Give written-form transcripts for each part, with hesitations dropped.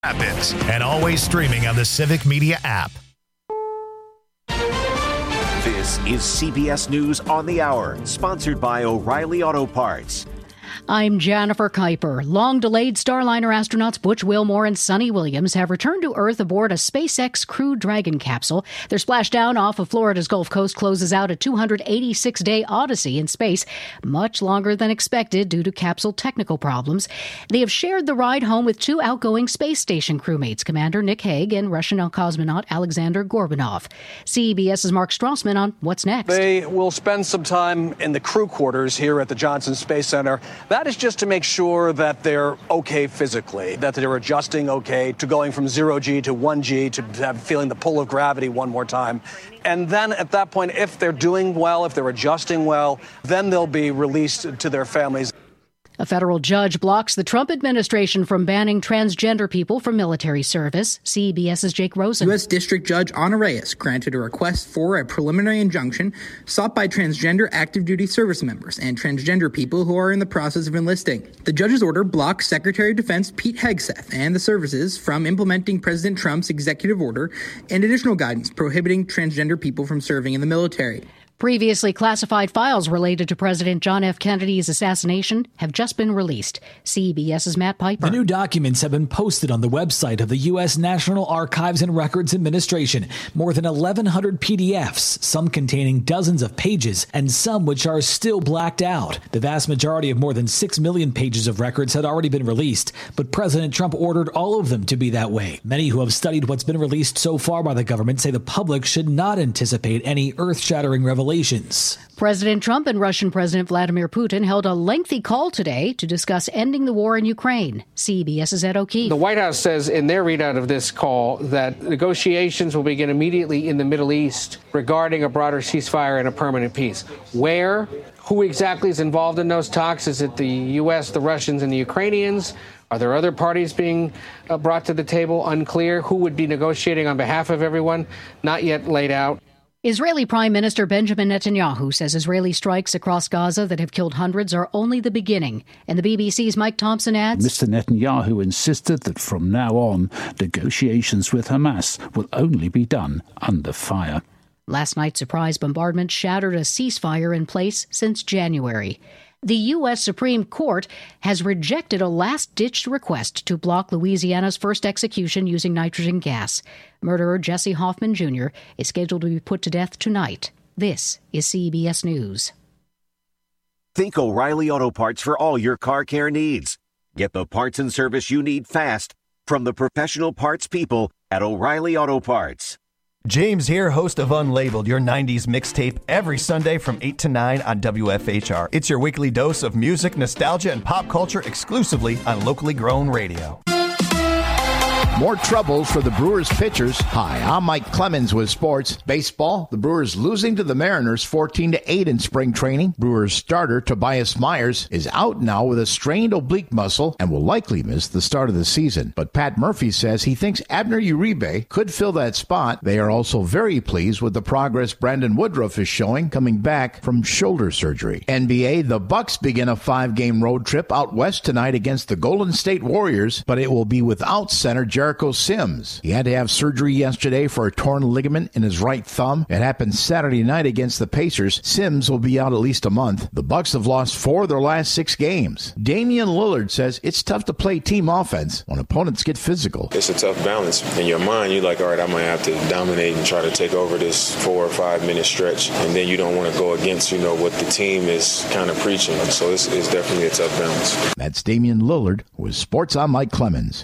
happens, and always streaming on the Civic Media app. This is CBS News on the Hour, sponsored by O'Reilly Auto Parts. I'm Jennifer Kuiper. Long-delayed Starliner astronauts Butch Wilmore and Sonny Williams have returned to Earth aboard a SpaceX Crew Dragon capsule. Their splashdown off of Florida's Gulf Coast closes out a 286-day odyssey in space, much longer than expected due to capsule technical problems. They have shared the ride home with two outgoing space station crewmates, Commander Nick Hague and Russian cosmonaut Alexander Gorbanov. CBS's Mark Strassman on what's next. They will spend some time in the crew quarters here at the Johnson Space Center. That is just to make sure that they're okay physically, that they're adjusting okay to going from 0G to 1G, to feeling the pull of gravity one more time. And then at that point, if they're doing well, if they're adjusting well, then they'll be released to their families. A federal judge blocks the Trump administration from banning transgender people from military service. CBS's Jake Rosen. U.S. District Judge Ana Reyes granted a request for a preliminary injunction sought by transgender active duty service members and transgender people who are in the process of enlisting. The judge's order blocks Secretary of Defense Pete Hegseth and the services from implementing President Trump's executive order and additional guidance prohibiting transgender people from serving in the military. Previously classified files related to President John F. Kennedy's assassination have just been released. CBS's Matt Piper. The new documents have been posted on the website of the U.S. National Archives and Records Administration. More than 1,100 PDFs, some containing dozens of pages, and some which are still blacked out. The vast majority of more than 6 million pages of records had already been released, but President Trump ordered all of them to be that way. Many who have studied what's been released so far by the government say the public should not anticipate any earth-shattering revelations. President Trump and Russian President Vladimir Putin held a lengthy call today to discuss ending the war in Ukraine. CBS's Ed O'Keefe. The White House says in their readout of this call that negotiations will begin immediately in the Middle East regarding a broader ceasefire and a permanent peace. Where? Who exactly is involved in those talks? Is it the U.S., the Russians, and the Ukrainians? Are there other parties being brought to the table? Unclear. Who would be negotiating on behalf of everyone? Not yet laid out. Israeli Prime Minister Benjamin Netanyahu says Israeli strikes across Gaza that have killed hundreds are only the beginning. And the BBC's Mike Thompson adds, Mr. Netanyahu insisted that from now on, negotiations with Hamas will only be done under fire. Last night's surprise bombardment shattered a ceasefire in place since January. The U.S. Supreme Court has rejected a last-ditch request to block Louisiana's first execution using nitrogen gas. Murderer Jesse Hoffman Jr. is scheduled to be put to death tonight. This is CBS News. Think O'Reilly Auto Parts for all your car care needs. Get the parts and service you need fast from the professional parts people at O'Reilly Auto Parts. James here, host of Unlabeled, your 90s mixtape, every Sunday from 8 to 9 on WFHR. It's your weekly dose of music, nostalgia, and pop culture exclusively on locally grown radio. More troubles for the Brewers pitchers. Hi, I'm Mike Clemens with sports. Baseball, the Brewers losing to the Mariners 14-8 in spring training. Brewers starter Tobias Myers is out now with a strained oblique muscle and will likely miss the start of the season. But Pat Murphy says he thinks Abner Uribe could fill that spot. They are also very pleased with the progress Brandon Woodruff is showing coming back from shoulder surgery. NBA, the Bucks begin a 5-game road trip out west tonight against the Golden State Warriors, but it will be without center Jericho Sims. He had to have surgery yesterday for a torn ligament in his right thumb. It happened Saturday night against the Pacers. Sims will be out at least a month. The Bucks have lost 4 of their last 6 games. Damian Lillard says it's tough to play team offense when opponents get physical. It's a tough balance. In your mind, you're like, all right, I might have to dominate and try to take over this 4 or 5 minute stretch. And then you don't want to go against, what the team is kind of preaching. So it's definitely a tough balance. That's Damian Lillard with Sports on Mike Clemens.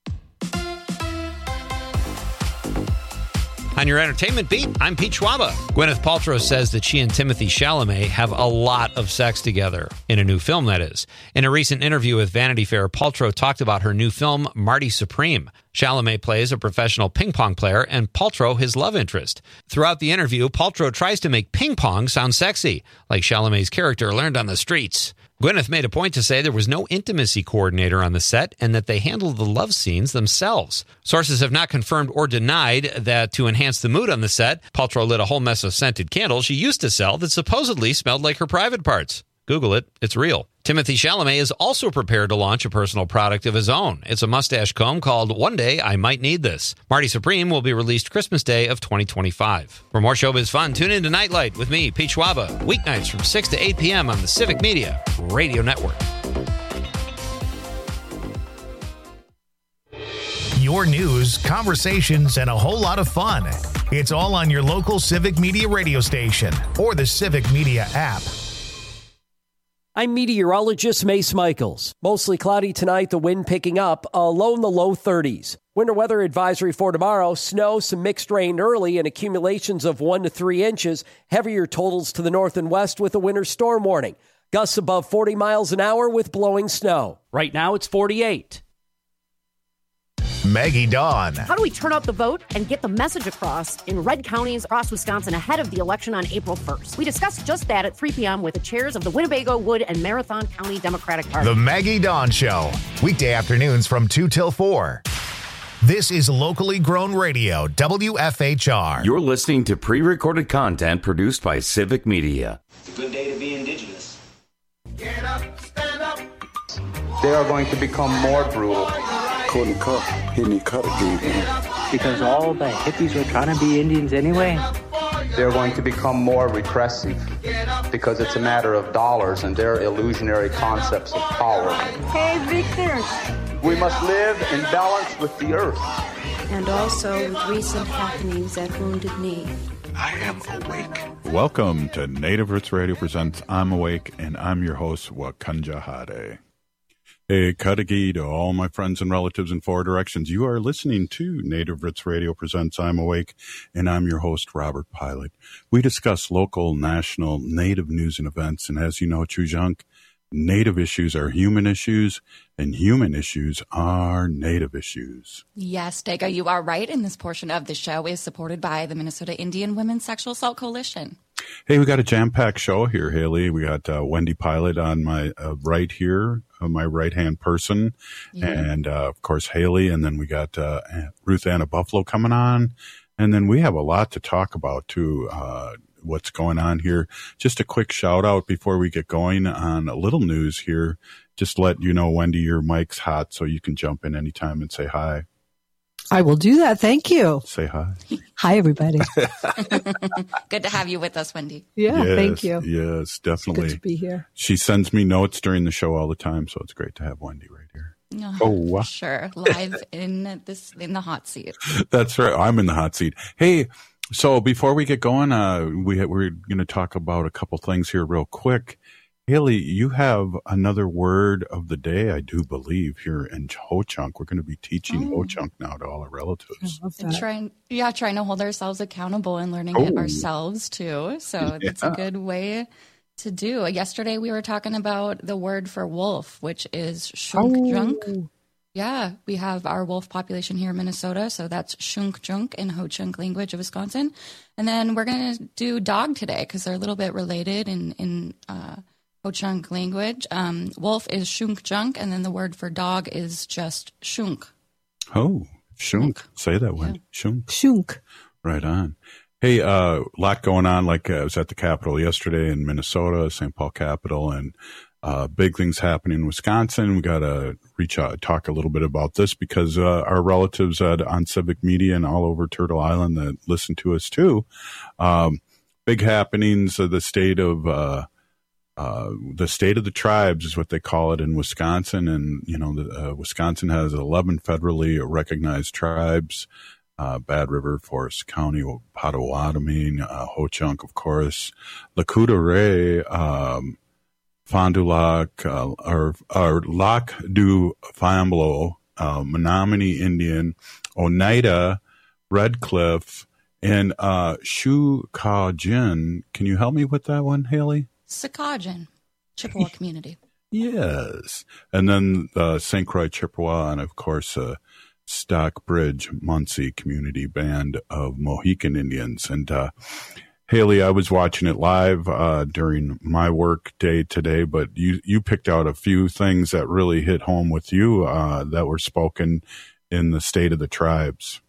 On your entertainment beat, I'm Pete Schwaba. Gwyneth Paltrow says that she and Timothée Chalamet have a lot of sex together, in a new film, that is. In a recent interview with Vanity Fair, Paltrow talked about her new film, Marty Supreme. Chalamet plays a professional ping pong player and Paltrow his love interest. Throughout the interview, Paltrow tries to make ping pong sound sexy, like Chalamet's character learned on the streets. Gwyneth made a point to say there was no intimacy coordinator on the set and that they handled the love scenes themselves. Sources have not confirmed or denied that to enhance the mood on the set, Paltrow lit a whole mess of scented candles she used to sell that supposedly smelled like her private parts. Google it. It's real. Timothée Chalamet is also prepared to launch a personal product of his own. It's a mustache comb called One Day I Might Need This. Marty Supreme will be released Christmas Day of 2025. For more showbiz fun, tune in to Nightlight with me, Pete Schwaba, weeknights from 6 to 8 p.m. on the Civic Media Radio Network. Your news, conversations, and a whole lot of fun. It's all on your local Civic Media radio station or the Civic Media app. I'm meteorologist Mace Michaels. Mostly cloudy tonight, the wind picking up, a low in the low 30s. Winter weather advisory for tomorrow, snow, some mixed rain early, and accumulations of 1 to 3 inches. Heavier totals to the north and west with a winter storm warning. Gusts above 40 miles an hour with blowing snow. Right now, it's 48. Maggie Dawn. How do we turn out the vote and get the message across in red counties across Wisconsin ahead of the election on April 1st? We discussed just that at 3 p.m. with the chairs of the Winnebago, Wood, and Marathon County Democratic Party. The Maggie Dawn Show. Weekday afternoons from 2 till 4. This is locally grown radio, WFHR. You're listening to pre-recorded content produced by Civic Media. It's a good day to be indigenous. Get up, stand up. They are going to become more brutal. Couldn't cut. He didn't cut again. Because all the hippies were trying to be Indians anyway. They're going to become more repressive because it's a matter of dollars and their illusionary concepts of power. Hey, Victor. We must live in balance with the earth. And also with recent happenings at Wounded Knee. I am awake. Welcome to Native Roots Radio presents I'm Awake, and I'm your host, Wakanja Hade. Hey, Kadagi to all my friends and relatives in 4 directions. You are listening to Native Roots Radio presents I'm Awake, and I'm your host, Robert Pilot. We discuss local, national, Native news and events, and as you know, Chujunk, Native issues are human issues, and human issues are Native issues. Yes, Dega, you are right, and this portion of the show is supported by the Minnesota Indian Women's Sexual Assault Coalition. Hey, we got a jam-packed show here, Haley. We got Wendy Pilot on my right here, my right-hand person, and, of course, Haley, and then we got Ruth Anna Buffalo coming on, and then we have a lot to talk about, too, what's going on here. Just a quick shout-out before we get going on a little news here. Just let you know, Wendy, your mic's hot, so you can jump in anytime and say hi. I will do that. Thank you. Say hi. Hi, everybody. Good to have you with us, Wendy. Yeah, yes, thank you. Yes, definitely. Good to be here. She sends me notes during the show all the time, so it's great to have Wendy right here. Oh, sure. Live in the hot seat. That's right. I'm in the hot seat. Hey, so before we get going, we're going to talk about a couple things here real quick. Haley, you have another word of the day, I do believe, here in Ho-Chunk. We're going to be teaching Ho-Chunk now to all our relatives. Trying to hold ourselves accountable and learning it ourselves, too. So that's a good way to do. Yesterday, we were talking about the word for wolf, which is shunk-junk. Yeah, we have our wolf population here in Minnesota, so that's shunk-junk in Ho-Chunk language of Wisconsin. And then we're going to do dog today because they're a little bit related in Ho-Chunk language. Wolf is shunk-junk, and then the word for dog is just shunk. Oh, shunk. Say that one. Yeah. Shunk. Shunk. Right on. Hey, a lot going on. Like I was at the Capitol yesterday in Minnesota, St. Paul Capitol, and big things happening in Wisconsin. We got to reach out, talk a little bit about this because our relatives on Civic Media and all over Turtle Island that listen to us too. Big happenings of the state of the tribes is what they call it in Wisconsin. And, you know, Wisconsin has 11 federally recognized tribes, Bad River, Forest County, Potawatomi, Ho-Chunk, of course, Lakota Ray, Fond du Lac, or Lac du Famblo, Menominee Indian, Oneida, Red Cliff, and Shukajin. Can you help me with that one, Haley? Sakajin, Chippewa community. Yes. And then St. Croix Chippewa, and of course, Stockbridge Muncie community band of Mohican Indians. And Haley, I was watching it live during my work day today, but you picked out a few things that really hit home with you that were spoken in the State of the Tribes.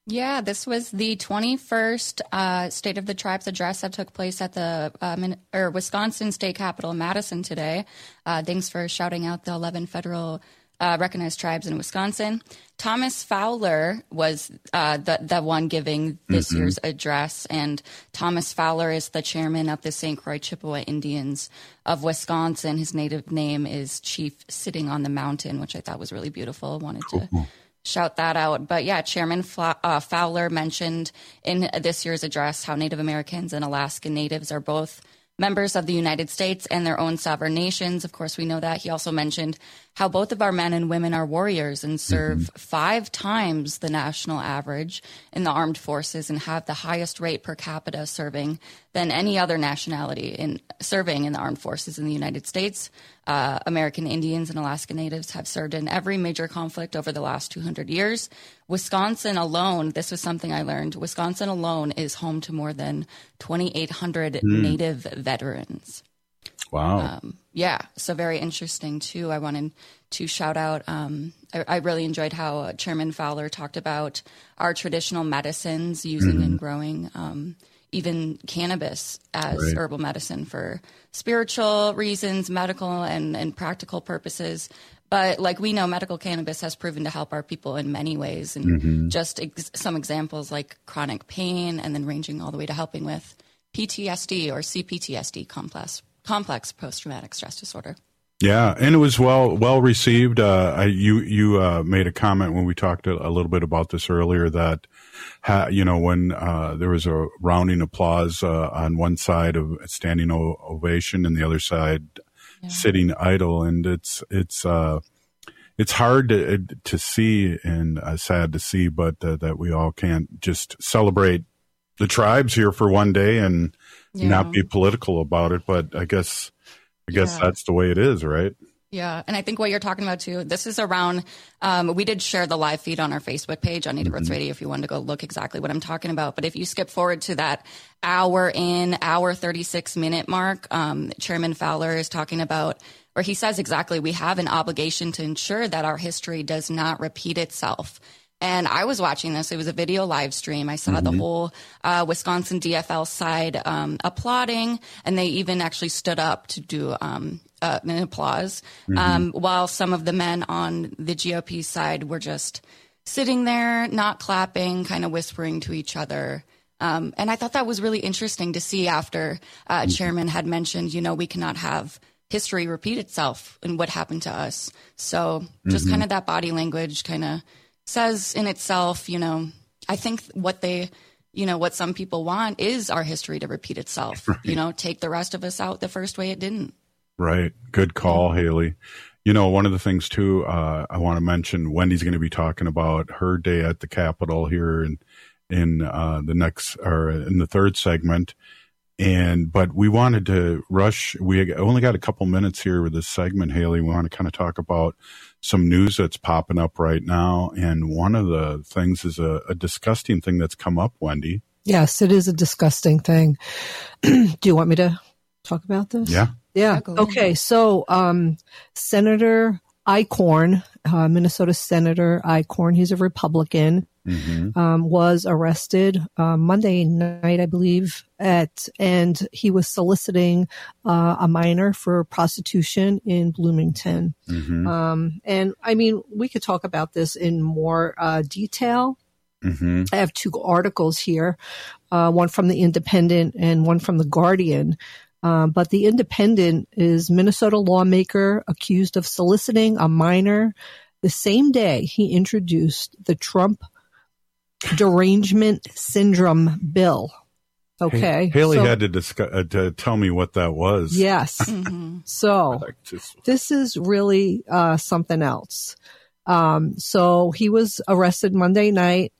Yeah, this was the 21st State of the Tribes address that took place at the Wisconsin State Capitol, Madison, today. Thanks for shouting out the 11 federal recognized tribes in Wisconsin. Thomas Fowler was the one giving this year's address, and Thomas Fowler is the chairman of the St. Croix Chippewa Indians of Wisconsin. His native name is Chief Sitting on the Mountain, which I thought was really beautiful. I wanted to shout that out. But yeah, Chairman Fowler mentioned in this year's address how Native Americans and Alaskan Natives are both members of the United States and their own sovereign nations. Of course, we know that. He also mentioned how both of our men and women are warriors and serve 5 times the national average in the armed forces and have the highest rate per capita serving than any other nationality in serving in the armed forces in the United States. American Indians and Alaska Natives have served in every major conflict over the last 200 years. Wisconsin alone, this was something I learned, Wisconsin alone is home to more than 2,800 Native veterans. Wow. Yeah, so very interesting, too. I wanted to shout out, I really enjoyed how Chairman Fowler talked about our traditional medicines using and growing even cannabis as herbal medicine for spiritual reasons, medical and practical purposes. But like we know, medical cannabis has proven to help our people in many ways. And just some examples like chronic pain, and then ranging all the way to helping with PTSD or CPTSD, complex post-traumatic stress disorder. Yeah, and it was well received. You made a comment when we talked a little bit about this earlier that, when there was a rounding applause on one side of a standing ovation and the other side sitting idle, and it's hard to see and sad to see, but that we all can't just celebrate the tribes here for one day and not be political about it. But I guess that's the way it is, right? Yeah, and I think what you're talking about, too, this is around, we did share the live feed on our Facebook page on Native Roots Radio if you wanted to go look exactly what I'm talking about. But if you skip forward to that hour 36-minute mark, Chairman Fowler is talking about, or he says exactly, we have an obligation to ensure that our history does not repeat itself. And I was watching this. It was a video live stream. I saw the whole Wisconsin DFL side applauding, and they even actually stood up to do an applause, while some of the men on the GOP side were just sitting there, not clapping, kind of whispering to each other. And I thought that was really interesting to see after Chairman had mentioned, we cannot have history repeat itself and what happened to us. So just kind of that body language kind of says in itself, I think what some people want is our history to repeat itself, take the rest of us out the first way it didn't. Right. Good call, Haley. One of the things too, I want to mention, Wendy's going to be talking about her day at the Capitol here in the third segment. But we wanted to rush. We only got a couple minutes here with this segment, Haley. We want to kind of talk about some news that's popping up right now. And one of the things is a disgusting thing that's come up, Wendy. Yes, it is a disgusting thing. Do you want me to talk about this? Yeah. Yeah. Okay. So, Senator Eichhorn, Minnesota Senator Eichhorn, he's a Republican, was arrested Monday night, I believe, and he was soliciting a minor for prostitution in Bloomington. And I mean, we could talk about this in more detail. I have 2 articles here, one from the Independent and one from the Guardian. But the Independent is Minnesota lawmaker accused of soliciting a minor the same day he introduced the Trump derangement syndrome bill. Okay. Haley had to tell me what that was. Yes. So this is really something else. So he was arrested Monday night.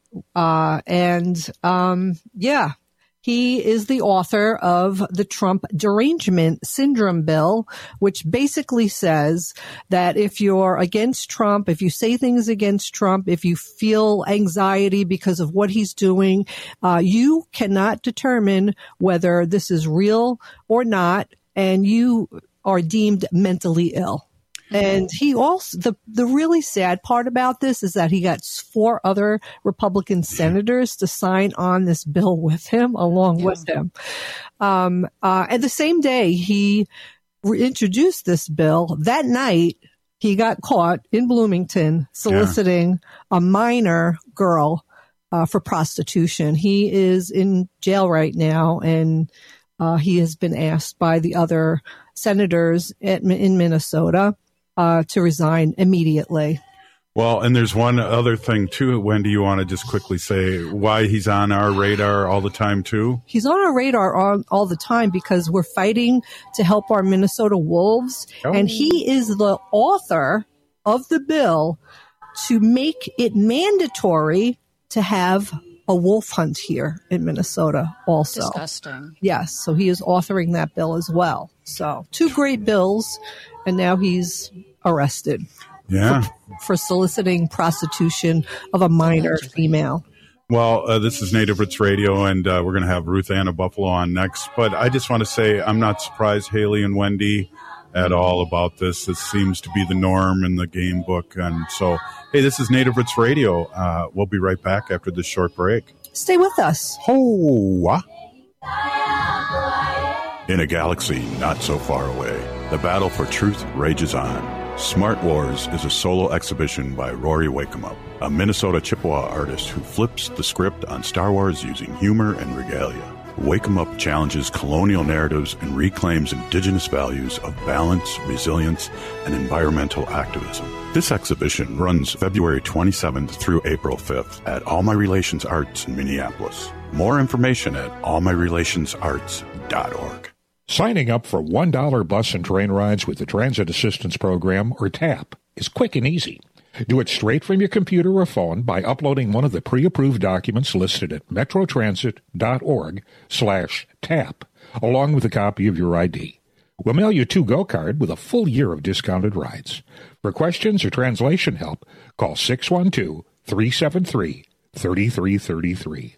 He is the author of the Trump derangement syndrome bill, which basically says that if you're against Trump, if you say things against Trump, if you feel anxiety because of what he's doing, you cannot determine whether this is real or not, and you are deemed mentally ill. And he also, the really sad part about this is that he got 4 other Republican senators to sign on this bill with him, along with him. And the same day he introduced this bill, that night he got caught in Bloomington soliciting a minor girl for prostitution. He is in jail right now, and he has been asked by the other senators in Minnesota to resign immediately. Well, and there's one other thing, too. Wendy, you want to just quickly say why he's on our radar all the time, too? He's on our radar all the time because we're fighting to help our Minnesota Wolves. Oh. And he is the author of the bill to make it mandatory to have a wolf hunt here in Minnesota also. Disgusting. Yes, so he is authoring that bill as well. So 2 great bills, and now he's arrested for soliciting prostitution of a minor female. Well, this is Native Roots Radio, and we're going to have Ruth Anna Buffalo on next. But I just want to say I'm not surprised, Haley and Wendy, at all about this. This seems to be the norm in the game book. And so, hey, this is Native Roots Radio. We'll be right back after this short break. Stay with us. In a galaxy not so far away, the battle for truth rages on. Smart Wars is a solo exhibition by Rory Wakemup, a Minnesota Chippewa artist who flips the script on Star Wars using humor and regalia. Wakemup challenges colonial narratives and reclaims indigenous values of balance, resilience, and environmental activism. This exhibition runs February 27th through April 5th at All My Relations Arts in Minneapolis. More information at allmyrelationsarts.org. Signing up for $1 bus and train rides with the Transit Assistance Program, or TAP, is quick and easy. Do it straight from your computer or phone by uploading one of the pre-approved documents listed at metrotransit.org/TAP, along with a copy of your ID. We'll mail you a to-go card with a full year of discounted rides. For questions or translation help, call 612-373-3333.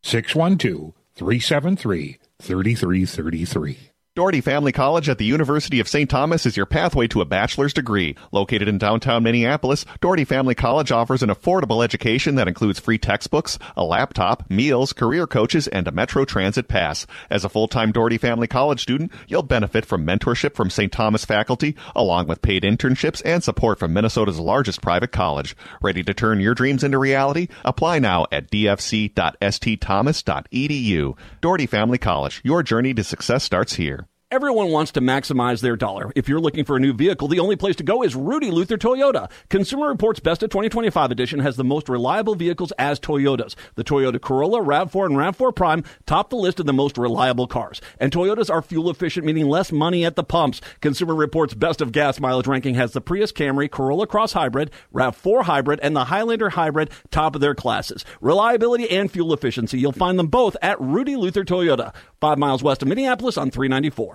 612-373-3333. Doherty Family College at the University of St. Thomas is your pathway to a bachelor's degree. Located in downtown Minneapolis, Doherty Family College offers an affordable education that includes free textbooks, a laptop, meals, career coaches, and a Metro Transit pass. As a full-time Doherty Family College student, you'll benefit from mentorship from St. Thomas faculty, along with paid internships and support from Minnesota's largest private college. Ready to turn your dreams into reality? Apply now at dfc.stthomas.edu. Doherty Family College, your journey to success starts here. Everyone wants to maximize their dollar. If you're looking for a new vehicle, the only place to go is Rudy Luther Toyota. Consumer Reports Best of 2025 edition has the most reliable vehicles as Toyotas. The Toyota Corolla, RAV4, and RAV4 Prime top the list of the most reliable cars. And Toyotas are fuel efficient, meaning less money at the pumps. Consumer Reports Best of Gas Mileage ranking has the Prius Camry, Corolla Cross Hybrid, RAV4 Hybrid, and the Highlander Hybrid top of their classes. Reliability and fuel efficiency, you'll find them both at Rudy Luther Toyota, 5 miles west of Minneapolis on 394.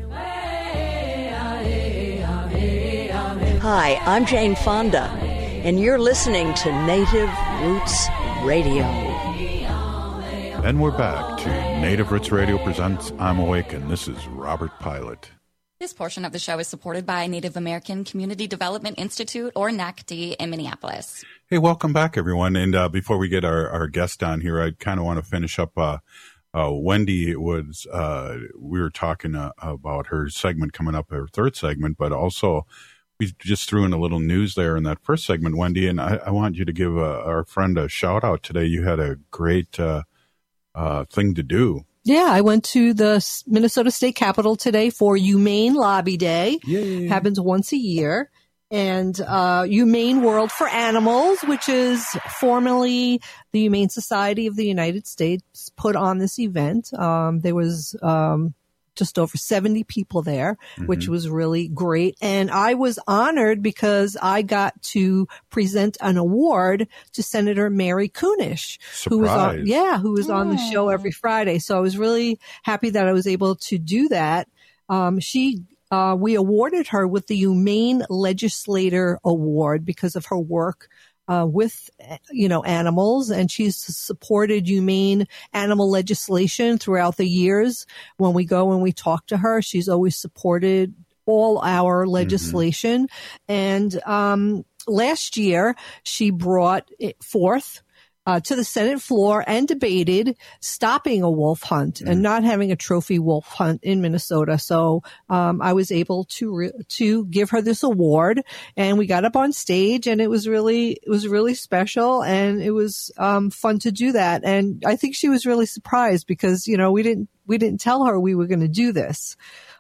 Hi, I'm Jane Fonda, and you're listening to Native Roots Radio. And we're back to Native Roots Radio presents I'm Awake, and this is Robert Pilot. This portion of the show is supported by Native American Community Development Institute, or NACD, in Minneapolis. Hey, welcome back, everyone. And before we get our guest on here, I kind of want to finish up Wendy was, we were talking about her segment coming up, her third segment, but also we just threw in a little news there in that first segment, Wendy, and I want you to give our friend a shout out today. You had a great thing to do. Yeah, I went to the Minnesota State Capitol today for Humane Lobby Day. Yay. Happens once a year. And Humane World for Animals, which is formerly the Humane Society of the United States, put on this event. There was just over 70 people there, which was really great. And I was honored because I got to present an award to Senator Mary Kunesh, who was on the show every Friday. So I was really happy that I was able to do that. We awarded her with the Humane Legislator Award because of her work with animals, and she's supported humane animal legislation throughout the years. When we go and we talk to her, she's always supported all our legislation. And last year, she brought it forth to the Senate floor and debated stopping a wolf hunt and not having a trophy wolf hunt in Minnesota. So I was able to give her this award, and we got up on stage, and it was really special, and it was fun to do that. And I think she was really surprised because we didn't tell her we were going to do this,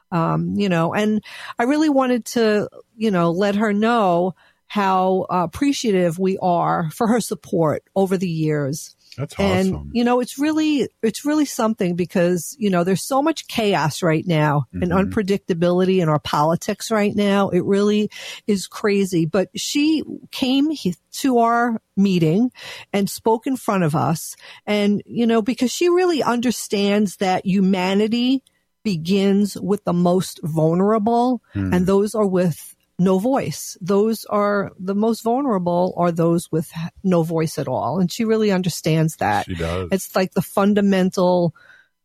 and I really wanted to let her know how appreciative we are for her support over the years. That's awesome. And, it's really something because, there's so much chaos right now and unpredictability in our politics right now. It really is crazy. But she came to our meeting and spoke in front of us. And, because she really understands that humanity begins with the most vulnerable, and those are with no voice. Those are the most vulnerable are those with no voice at all. And she really understands that. She does. It's like the fundamental,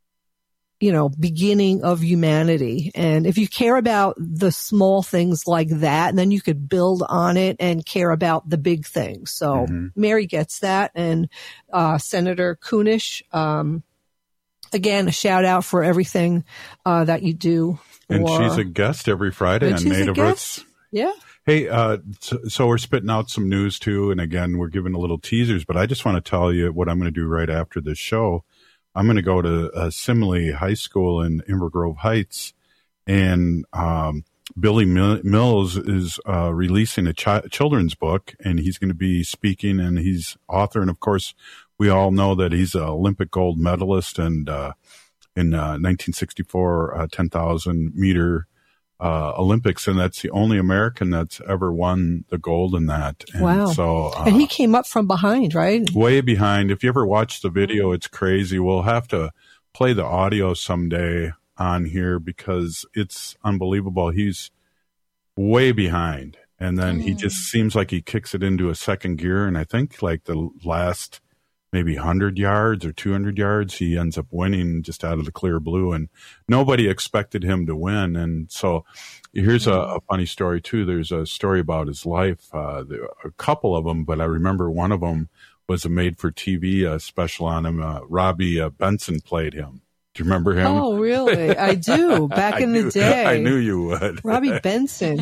beginning of humanity. And if you care about the small things like that, then you could build on it and care about the big things. So Mary gets that. And Senator Kunish, again, a shout out for everything that you do. And she's a guest every Friday on Native Roots. Yeah. Hey, so we're spitting out some news too. And again, we're giving a little teasers, but I just want to tell you what I'm going to do right after this show. I'm going to go to Simile High School in Inver Grove Heights, and Billy Mills is releasing a children's book, and he's going to be speaking, and he's author. And of course, we all know that he's an Olympic gold medalist, and in 1964 10,000 meter Olympics, and that's the only American that's ever won the gold in that. And wow. So, and he came up from behind, right? Way behind. If you ever watch the video, it's crazy. We'll have to play the audio someday on here because it's unbelievable. He's way behind. And then he just seems like he kicks it into a second gear. And I think like the last maybe 100 yards or 200 yards, he ends up winning just out of the clear blue, and nobody expected him to win. And so here's a funny story too. There's a story about his life, a couple of them, but I remember one of them was a made-for-TV special on him. Robbie Benson played him. Do you remember him? Oh, really? I do. Back in the day. I knew you would. Robbie Benson.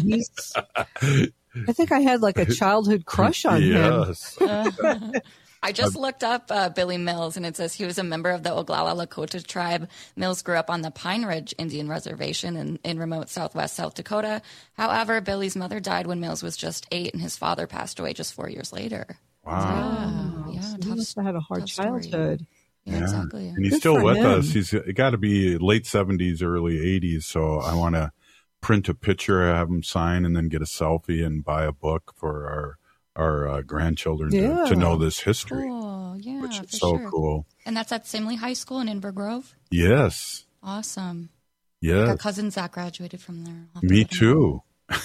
I think I had like a childhood crush on him. I just looked up Billy Mills, and it says he was a member of the Oglala Lakota tribe. Mills grew up on the Pine Ridge Indian Reservation in remote southwest South Dakota. However, Billy's mother died when Mills was just 8, and his father passed away just 4 years later. Wow. Yeah, so he must have had a hard childhood. Yeah, exactly. And he's still with us. He's got to be late 70s, early 80s. So I want to print a picture, have him sign, and then get a selfie and buy a book for our grandchildren to know this history. Cool. Yeah, which is so cool. And that's at Simile High School in Inver Grove? Yes. Awesome. Yeah. Like our cousin Zach graduated from there. Me too.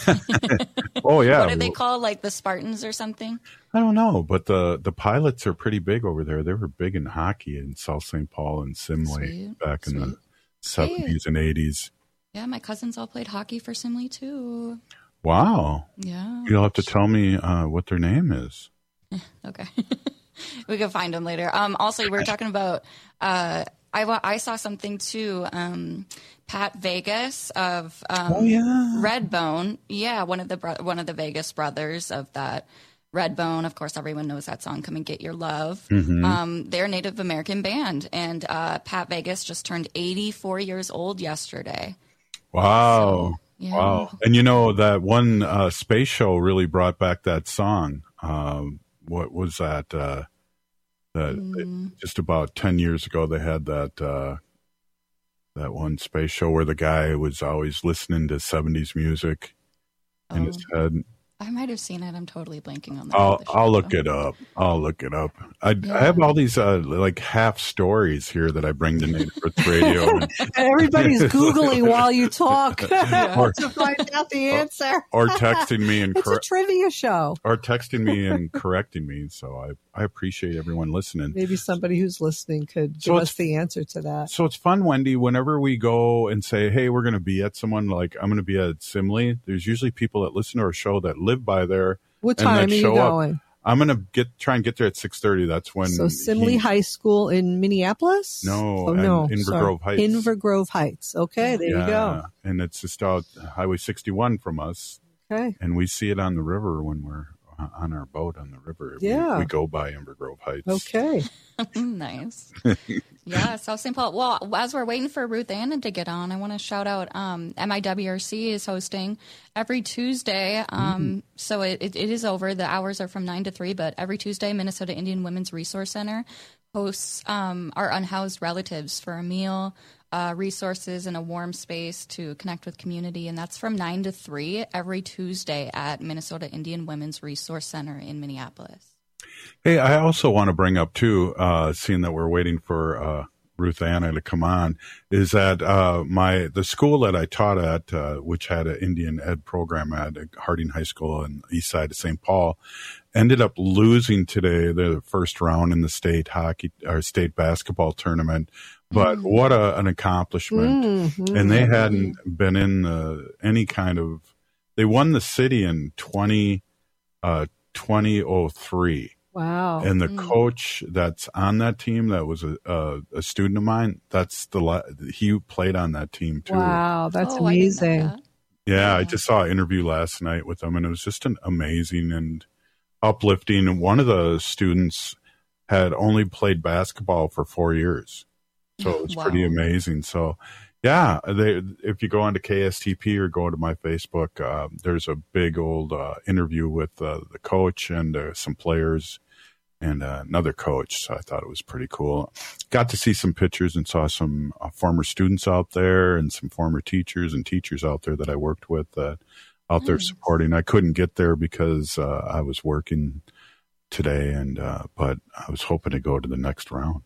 Oh, yeah. What do they call, like the Spartans or something? I don't know, but the pilots are pretty big over there. They were big in hockey in South St. Paul and Simile back in the 70s and 80s. Yeah, my cousins all played hockey for Simile too. Wow. Yeah. You'll have to tell me what their name is. Okay. We can find them later. Also, we were talking about, I saw something too. Pat Vegas of Redbone. Yeah, one of the Vegas brothers of that. Redbone, of course, everyone knows that song, Come and Get Your Love. Mm-hmm. They're a Native American band, and Pat Vegas just turned 84 years old yesterday. Wow. So, yeah. Wow. And that one space show really brought back that song. What was that? Just about 10 years ago, they had that one space show where the guy was always listening to 70s music in his head. I might have seen it. I'm totally blanking on that. I'll look it up. I have all these like half stories here that I bring to Native Roots Radio. And everybody's Googling while you talk to find out the answer. Or texting me and it's a trivia show. Or texting me and correcting me. So I appreciate everyone listening. Maybe somebody who's listening could give us the answer to that. So it's fun, Wendy, whenever we go and say, hey, we're going to be at someone, like I'm going to be at Simley. There's usually people that listen to our show that live by there. What time are you going? I'm going to try and get there at 6:30. That's when. So Simley High School in Minneapolis? No, Invergrove Heights. Invergrove Heights. Okay, there you go. And it's just out Highway 61 from us. Okay. And we see it on the river when we're on our boat on the river. Yeah. We go by Invergrove Heights. Okay. Nice. Yeah, South St. Paul. Well, as we're waiting for Ruth Ann to get on, I want to shout out MIWRC is hosting every Tuesday. So it is over. The hours are from 9 to 3, but every Tuesday, Minnesota Indian Women's Resource Center hosts our unhoused relatives for a meal, resources, and a warm space to connect with community. And that's from 9 to 3 every Tuesday at Minnesota Indian Women's Resource Center in Minneapolis. Hey, I also want to bring up, too, seeing that we're waiting for Ruth Anna to come on, is that the school that I taught at, which had an Indian Ed program at Harding High School in the east side of St. Paul, ended up losing today the first round in the state basketball tournament. But what an accomplishment. And they hadn't been in any kind of – they won the city in 2003. Wow. And the coach that's on that team that was a student of mine, he played on that team too. Wow, that's amazing. Yeah, I just saw an interview last night with them, and it was just an amazing and uplifting. And one of the students had only played basketball for 4 years. So it's pretty amazing. So, yeah, if you go onto KSTP or go to my Facebook, there's a big old interview with the coach and some players and another coach. So I thought it was pretty cool. Got to see some pictures and saw some former students out there and some former teachers and teachers out there that I worked with out there supporting. I couldn't get there because I was working today, but I was hoping to go to the next round.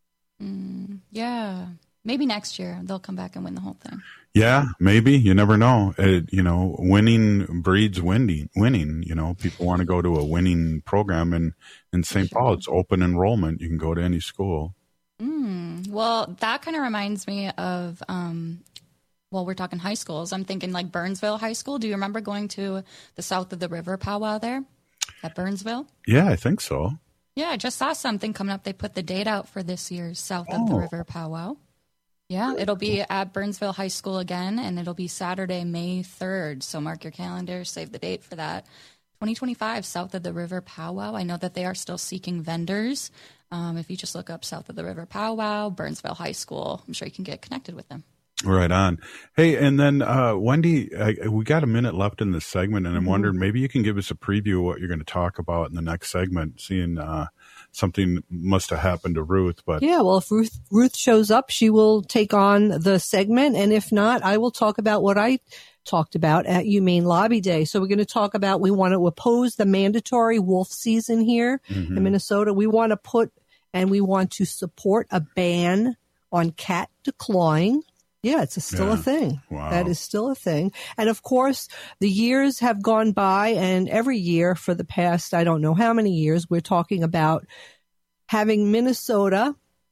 Yeah. Maybe next year they'll come back and win the whole thing. Yeah, maybe. You never know. Winning breeds winning. People want to go to a winning program. And in St. Paul, it's open enrollment. You can go to any school. Well, that kind of reminds me of, we're talking high schools. I'm thinking like Burnsville High School. Do you remember going to the South of the River powwow there at Burnsville? Yeah, I think so. Yeah, I just saw something coming up. They put the date out for this year's South of the River powwow. Yeah, it'll be at Burnsville High School again, and it'll be Saturday, May 3rd. So mark your calendar, save the date for that. 2025 South of the River powwow. I know that they are still seeking vendors. If you just look up South of the River powwow, Burnsville High School, I'm sure you can get connected with them. Right on. Hey, and then Wendy, we got a minute left in this segment, and I'm wondering maybe you can give us a preview of what you're going to talk about in the next segment, seeing something must have happened to Ruth. But yeah, well, if Ruth shows up, she will take on the segment, and if not, I will talk about what I talked about at Humane Lobby Day. So we're going to talk about we want to oppose the mandatory wolf season here in Minnesota. We want to support a ban on cat declawing. Yeah, it's still a thing. Wow. That is still a thing. And of course, the years have gone by, and every year for the past, I don't know how many years, we're talking about having Minnesota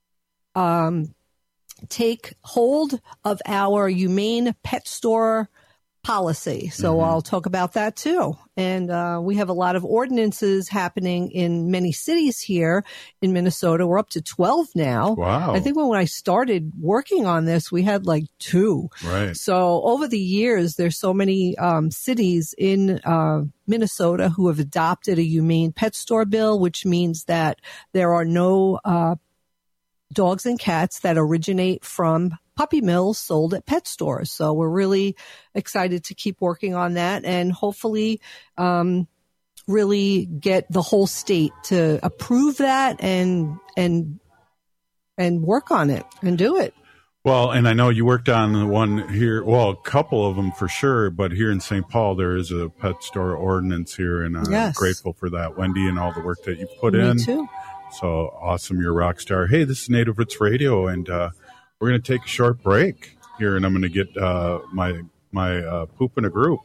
take hold of our humane pet store policy. So I'll talk about that too. And we have a lot of ordinances happening in many cities here in Minnesota. We're up to 12 now. Wow. I think when I started working on this, we had like 2. Right. So over the years, there's so many cities in Minnesota who have adopted a humane pet store bill, which means that there are no dogs and cats that originate from puppy mills sold at pet stores. So we're really excited to keep working on that and hopefully really get the whole state to approve that and work on it and do it. Well, and I know you worked on the one here, well, a couple of them for sure, but here in St. Paul, there is a pet store ordinance here, and I'm grateful for that, Wendy, and all the work that you've put in. Me too. So awesome, you're a rock star. Hey, this is Native Roots Radio, and we're going to take a short break here, and I'm going to get my poop in a group.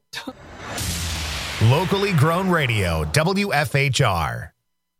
Locally grown radio, WFHR.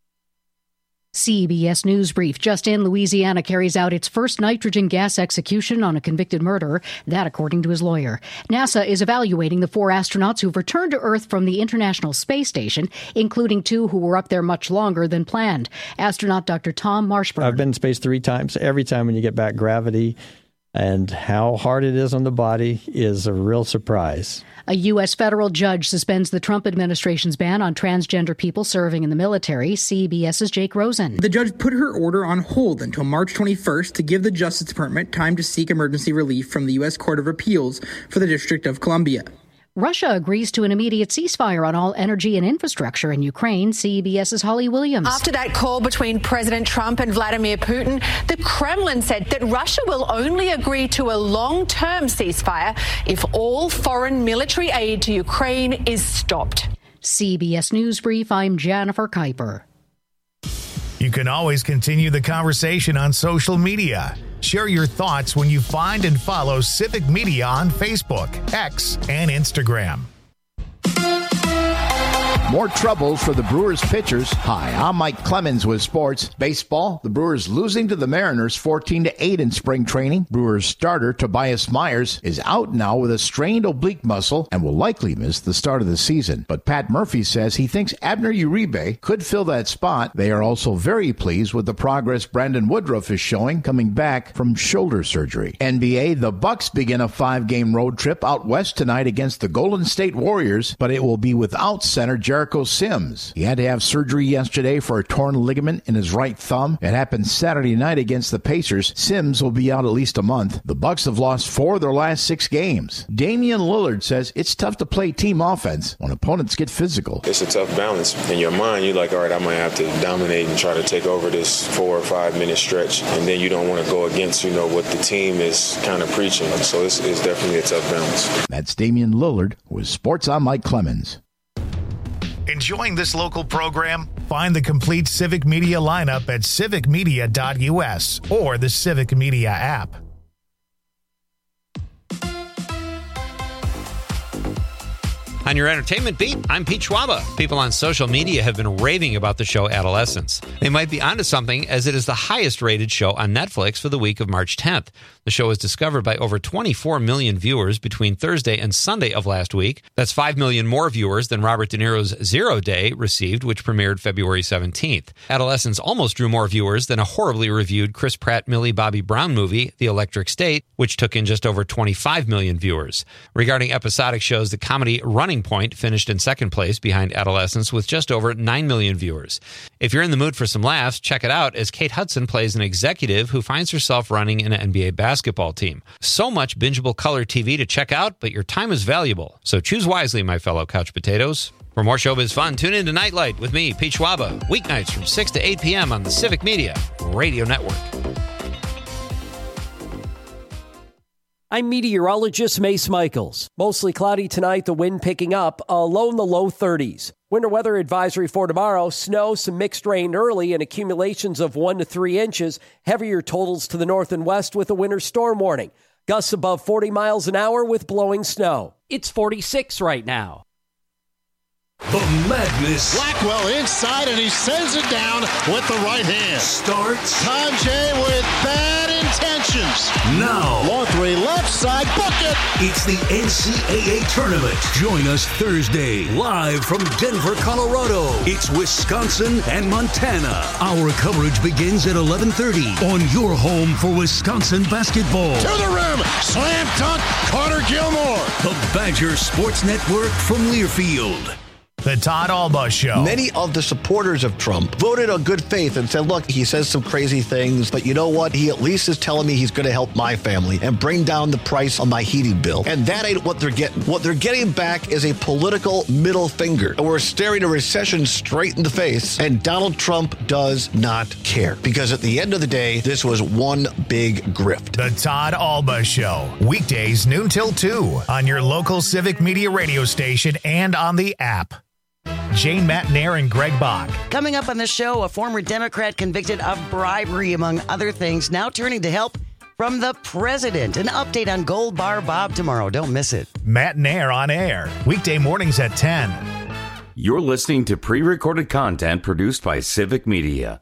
CBS News Brief. Just in, Louisiana carries out its first nitrogen gas execution on a convicted murderer. That, according to his lawyer. NASA is evaluating the 4 astronauts who've returned to Earth from the International Space Station, including 2 who were up there much longer than planned. Astronaut Dr. Tom Marshburn. I've been in space 3 times. Every time when you get back, gravity and how hard it is on the body is a real surprise. A U.S. federal judge suspends the Trump administration's ban on transgender people serving in the military. CBS's Jake Rosen. The judge put her order on hold until March 21st to give the Justice Department time to seek emergency relief from the U.S. Court of Appeals for the District of Columbia. Russia agrees to an immediate ceasefire on all energy and infrastructure in Ukraine. CBS's Holly Williams. After that call between President Trump and Vladimir Putin, the Kremlin said that Russia will only agree to a long-term ceasefire if all foreign military aid to Ukraine is stopped. CBS News Brief, I'm Jennifer Kuiper. You can always continue the conversation on social media. Share your thoughts when you find and follow Civic Media on Facebook, X, and Instagram. More troubles for the Brewers pitchers. Hi, I'm Mike Clemens with sports. Baseball, the Brewers losing to the Mariners 14-8 in spring training. Brewers starter Tobias Myers is out now with a strained oblique muscle and will likely miss the start of the season. But Pat Murphy says he thinks Abner Uribe could fill that spot. They are also very pleased with the progress Brandon Woodruff is showing coming back from shoulder surgery. NBA, the Bucks begin a 5-game road trip out west tonight against the Golden State Warriors, but it will be without center Jericho Sims. He had to have surgery yesterday for a torn ligament in his right thumb. It happened Saturday night against the Pacers. Sims will be out at least a month. The Bucks have lost 4 of their last 6 games. Damian Lillard says it's tough to play team offense when opponents get physical. It's a tough balance. In your mind, you're like, all right, I might have to dominate and try to take over this 4 or 5 minute stretch. And then you don't want to go against, what the team is kind of preaching. So it's definitely a tough balance. That's Damian Lillard with Sports. I'm Mike Clemens. Enjoying this local program? Find the complete Civic Media lineup at civicmedia.us or the Civic Media app. On your entertainment beat, I'm Pete Schwaba. People on social media have been raving about the show Adolescence. They might be onto something, as it is the highest rated show on Netflix for the week of March 10th. The show was discovered by over 24 million viewers between Thursday and Sunday of last week. That's 5 million more viewers than Robert De Niro's Zero Day received, which premiered February 17th. Adolescence almost drew more viewers than a horribly reviewed Chris Pratt, Millie Bobby Brown movie, The Electric State, which took in just over 25 million viewers. Regarding episodic shows, the comedy Running Point finished in second place behind Adolescence with just over 9 million viewers. If you're in the mood for some laughs, check it out as Kate Hudson plays an executive who finds herself running an NBA basketball team. So much bingeable color TV to check out, but your time is valuable. So choose wisely, my fellow couch potatoes. For more showbiz fun, tune in to Nightlight with me, Pete Schwaba, weeknights from 6 to 8 p.m. on the Civic Media Radio Network. I'm meteorologist Mace Michaels. Mostly cloudy tonight, the wind picking up, a low in the low 30s. Winter weather advisory for tomorrow, snow, some mixed rain early, and accumulations of 1 to 3 inches. Heavier totals to the north and west with a winter storm warning. Gusts above 40 miles an hour with blowing snow. It's 46 right now. The madness. Blackwell inside, and he sends it down with the right hand. Starts. Tajay with bad intentions. Now. Long 3 left side, book it. It's the NCAA tournament. Join us Thursday, live from Denver, Colorado. It's Wisconsin and Montana. Our coverage begins at 11:30 on your home for Wisconsin basketball. To the rim, slam dunk, Carter Gilmore. The Badger Sports Network from Learfield. The Todd Alba Show. Many of the supporters of Trump voted on good faith and said, look, he says some crazy things, but you know what? He at least is telling me he's going to help my family and bring down the price on my heating bill. And that ain't what they're getting. What they're getting back is a political middle finger. And we're staring a recession straight in the face. And Donald Trump does not care. Because at the end of the day, this was one big grift. The Todd Alba Show. Weekdays noon till 2 on your local Civic Media radio station and on the app. Jane Matnair and Greg Bach. Coming up on the show, a former Democrat convicted of bribery, among other things, now turning to help from the president. An update on Gold Bar Bob tomorrow. Don't miss it. Matnair on air. Weekday mornings at 10. You're listening to pre-recorded content produced by Civic Media.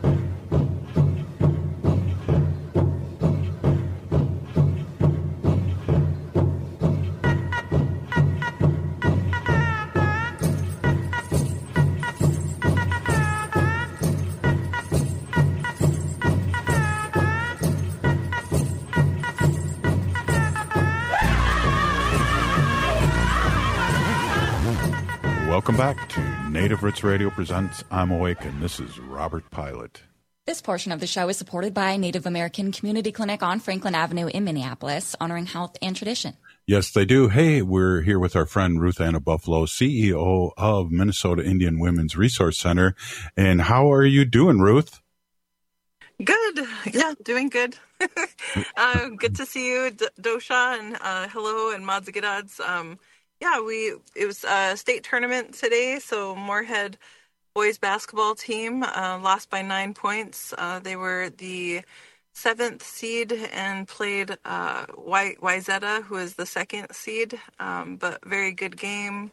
Welcome back to Native Roots Radio presents I'm Awake, and this is Robert Pilot. This portion of the show is supported by Native American Community Clinic on Franklin Avenue in Minneapolis, honoring health and tradition. Yes, they do. Hey, we're here with our friend Ruth Anna Buffalo, CEO of Minnesota Indian Women's Resource Center. And how are you doing, Ruth? Good. Yeah, doing good. Good to see you, Dosha, and hello, and Madzigidads. It was a state tournament today, so Moorhead boys basketball team lost by 9 points. They were the 7th seed and played Wayzata, who is the 2nd seed, but very good game.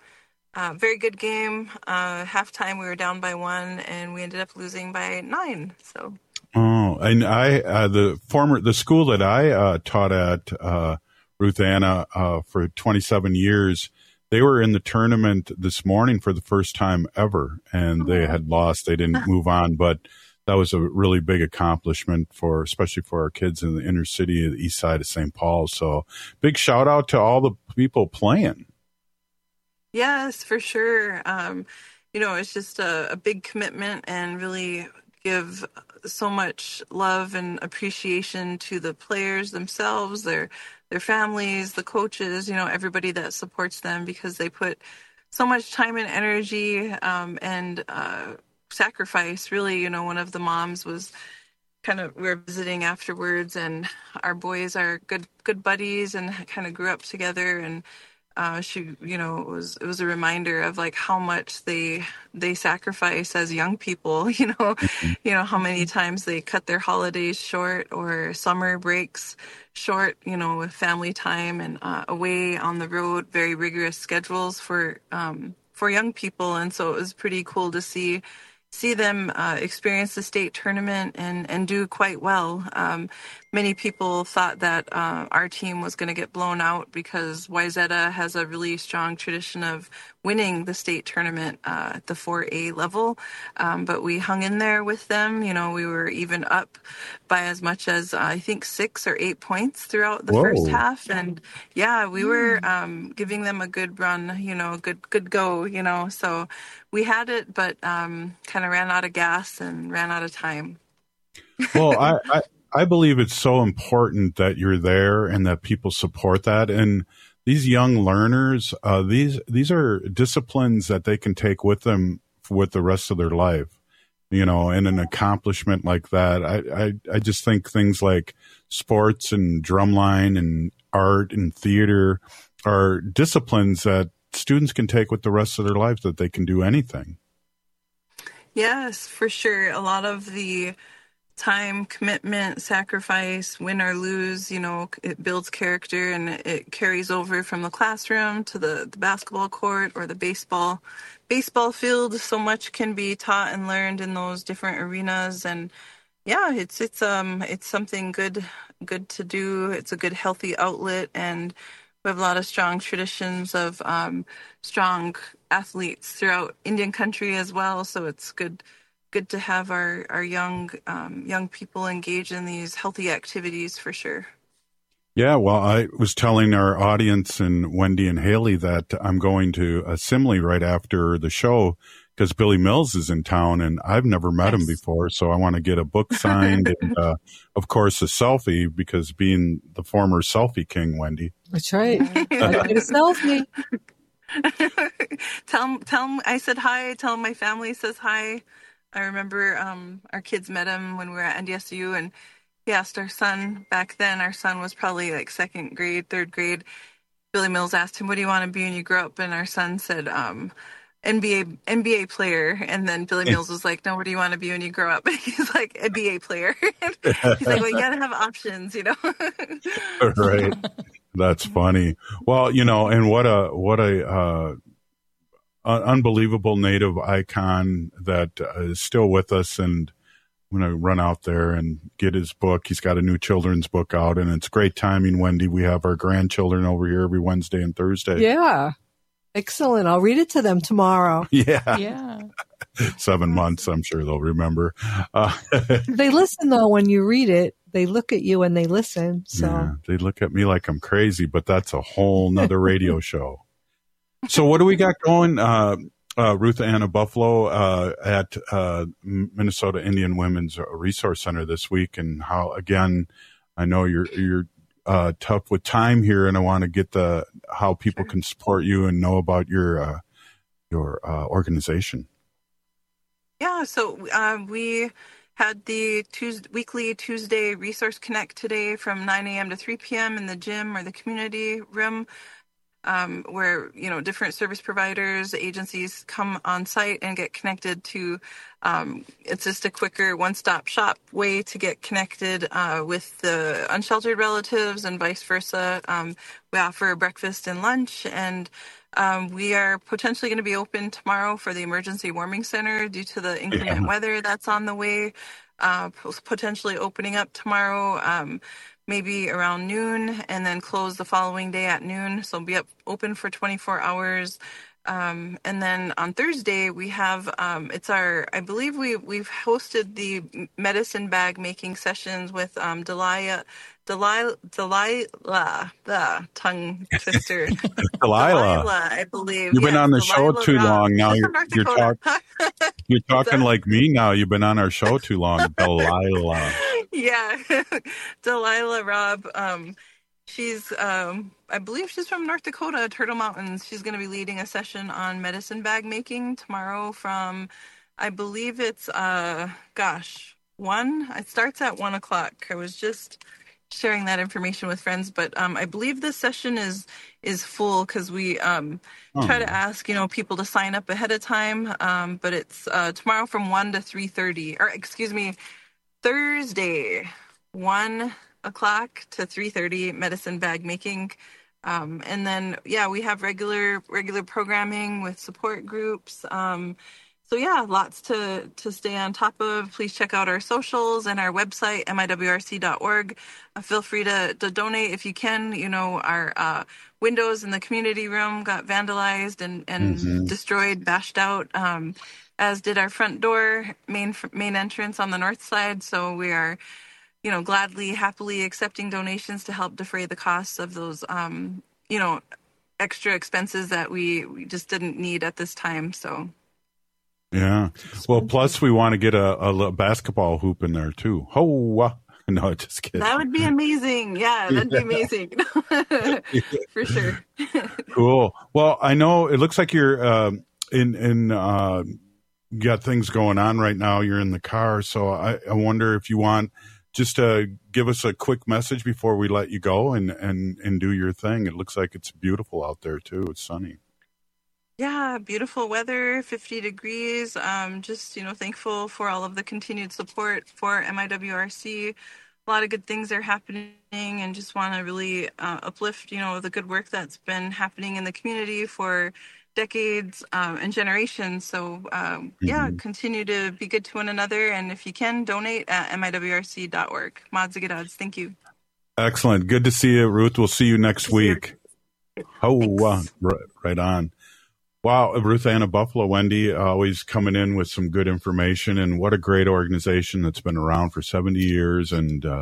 Halftime we were down by 1, and we ended up losing by 9. So. Oh, and the school that I taught at, Ruth Anna, for 27 years, they were in the tournament this morning for the first time ever, and they had lost. They didn't move on, but that was a really big accomplishment especially for our kids in the inner city of the east side of St. Paul. So big shout out to all the people playing. Yes, for sure. It's just a big commitment, and really give so much love and appreciation to the players themselves, their families, the coaches, everybody that supports them, because they put so much time and energy and sacrifice. Really, one of the moms was we were visiting afterwards, and our boys are good buddies and kind of grew up together, and she, it was a reminder of like how much they sacrifice as young people, how many times they cut their holidays short or summer breaks short, with family time and away on the road, very rigorous schedules for young people. And so it was pretty cool to see them experience the state tournament and do quite well. Many people thought that our team was going to get blown out because Wayzata has a really strong tradition of winning the state tournament at the 4A level. But we hung in there with them. We were even up by as much as, I think, 6 or 8 points throughout the first half. And yeah, we were giving them a good run, good go, so we had it, but kind of ran out of gas and ran out of time. Well, I believe it's so important that you're there and that people support that. And these young learners, these are disciplines that they can take with them with the rest of their life, and an accomplishment like that. I just think things like sports and drumline and art and theater are disciplines that students can take with the rest of their lives, that they can do anything. Yes, for sure. A lot of the time, commitment, sacrifice, win or lose, it builds character, and it carries over from the classroom to the basketball court or the baseball field. So much can be taught and learned in those different arenas. And yeah, it's something good to do. It's a good, healthy outlet, and we have a lot of strong traditions of strong athletes throughout Indian country as well. So it's good to have our young people engage in these healthy activities for sure. Yeah, well, I was telling our audience and Wendy and Haley that I'm going to Assembly right after the show because Billy Mills is in town, and I've never met him before, so I want to get a book signed and, of course, a selfie, because being the former selfie king, Wendy. That's right. I get a selfie. Tell him I said hi. Tell him my family says hi. I remember our kids met him when we were at NDSU, and he asked our son back then. Our son was probably like second grade, third grade. Billy Mills asked him, "What do you want to be when you grow up?" And our son said, NBA player. And then Billy Mills was like, "No, what do you want to be when you grow up?" He's like, NBA player. He's like, "Well, you gotta have options, you know." Right. That's funny. Well, you know, and what a unbelievable Native icon that is still with us. And I'm going to run out there and get his book. He's got a new children's book out, and it's great timing, Wendy. We have our grandchildren over here every Wednesday and Thursday. Yeah. Excellent. I'll read it to them tomorrow. Yeah. 7 months. I'm sure they'll remember. They listen, though, when you read it. They look at you and they listen. So yeah, they look at me like I'm crazy, but that's a whole nother radio show. So what do we got going? Ruth Anna Buffalo at Minnesota Indian Women's Resource Center this week, and how, again, I know you're tough with time here, and I want to get how people can support you and know about your organization. Yeah, so we had the weekly Tuesday Resource Connect today from 9 a.m. to 3 p.m. in the gym or the community room, where, you know, different service providers, agencies come on site and get connected to, it's just a quicker one-stop shop way to get connected with the unsheltered relatives and vice versa. We offer breakfast and lunch, and we are potentially going to be open tomorrow for the Emergency Warming Center due to the inclement weather that's on the way, potentially opening up tomorrow, maybe around noon, and then close the following day at noon. So be open for 24 hours. And then on Thursday, we have, I believe we've hosted the medicine bag making sessions with Delilah, the tongue twister. Delilah, I believe. You've been on the Delilah show too long now. You're talking Yes. like me now. You've been on our show too long, Delilah. Yeah. Delilah Robb. She's, I believe she's from North Dakota, Turtle Mountains. She's going to be leading a session on medicine bag making tomorrow from, I believe it's, 1. It starts at 1 o'clock. I was just sharing that information with friends, but I believe this session is full because we try to ask, you know, people to sign up ahead of time. But it's tomorrow from 1 to 3:30, or excuse me, Thursday, 1 o'clock to 3:30, medicine bag making. And then, yeah, we have regular programming with support groups. So yeah, lots to stay on top of. Please check out our socials and our website, miwrc.org. Feel free to donate if you can. You know, our windows in the community room got vandalized and destroyed, bashed out, as did our front door, main entrance on the north side. So we are, you know, gladly, happily accepting donations to help defray the costs of those, you know, extra expenses that we just didn't need at this time. So. Yeah. Well, plus we want to get a basketball hoop in there too. Oh, no, just kidding. That would be amazing. Yeah, that'd be amazing. For sure. Cool. Well, I know it looks like you're you got things going on right now. You're in the car. So I wonder if you want just to give us a quick message before we let you go and do your thing. It looks like it's beautiful out there too. It's sunny. Yeah, beautiful weather, 50 degrees. Just, you know, thankful for all of the continued support for MIWRC. A lot of good things are happening, and just want to really uplift, you know, the good work that's been happening in the community for decades and generations. So, yeah, continue to be good to one another. And if you can, donate at miwrc.org. Mods and Godads, thank you. Excellent. Good to see you, Ruth. We'll see you next week. Oh, right on. Wow, Ruth Anna Buffalo, Wendy, always coming in with some good information, and what a great organization that's been around for 70 years and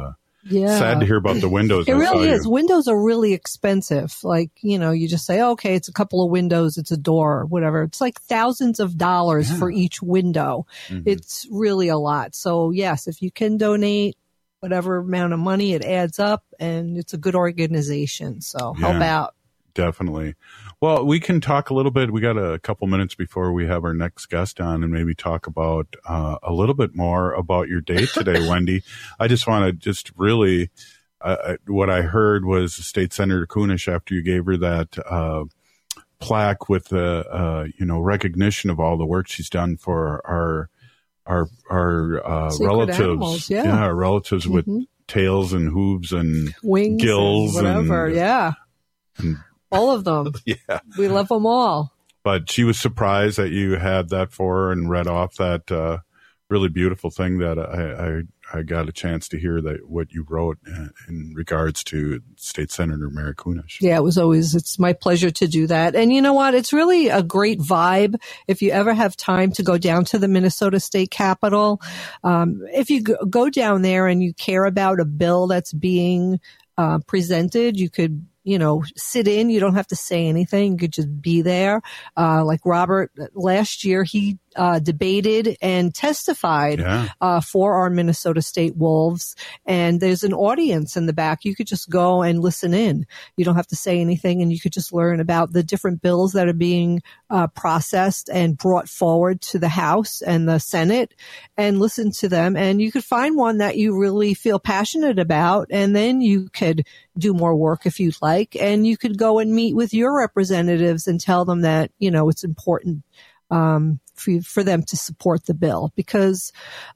sad to hear about the windows. It really is. Windows are really expensive. Like, you just say, okay, it's a couple of windows, it's a door, or whatever. It's like thousands of dollars for each window. Mm-hmm. It's really a lot. So yes, if you can donate whatever amount of money, it adds up, and it's a good organization. So help out. Definitely. Well, we can talk a little bit. We got a couple minutes before we have our next guest on, and maybe talk about a little bit more about your day today, Wendy. I just want to really, what I heard was State Senator Kunesh, after you gave her that plaque with the recognition of all the work she's done for our relatives, animals, our relatives with tails and hooves and wings, gills, and whatever, and all of them. Yeah. We love them all. But she was surprised that you had that for her and read off that really beautiful thing that I got a chance to hear that what you wrote in regards to State Senator Mary Kunesh. Yeah, it's my pleasure to do that. And you know what? It's really a great vibe. If you ever have time to go down to the Minnesota State Capitol, if you go down there and you care about a bill that's being presented, you could sit in. You don't have to say anything. You could just be there. Like Robert, last year, he debated and testified for our Minnesota State Wolves. And there's an audience in the back. You could just go and listen in. You don't have to say anything, and you could just learn about the different bills that are being processed and brought forward to the House and the Senate, and listen to them. And you could find one that you really feel passionate about, and then you could do more work if you'd like, and you could go and meet with your representatives and tell them that, it's important for them to support the bill, because,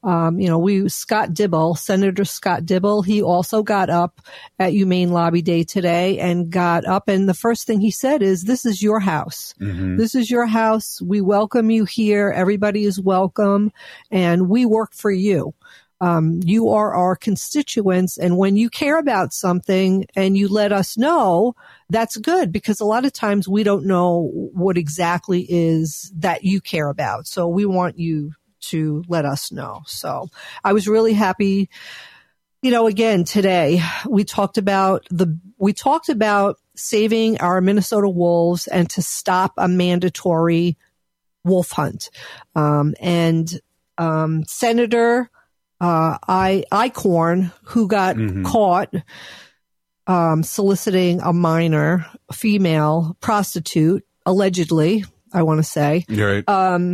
Senator Scott Dibble, he also got up at UMaine Lobby Day today and got up, and the first thing he said is, this is your house. Mm-hmm. This is your house. We welcome you here. Everybody is welcome, and we work for you. You are our constituents, and when you care about something and you let us know, that's good, because a lot of times we don't know what exactly is that you care about. So we want you to let us know. So I was really happy. Again, today we talked about saving our Minnesota wolves and to stop a mandatory wolf hunt. Senator Eichhorn, who got caught soliciting a minor female prostitute, allegedly, I want to say. Right.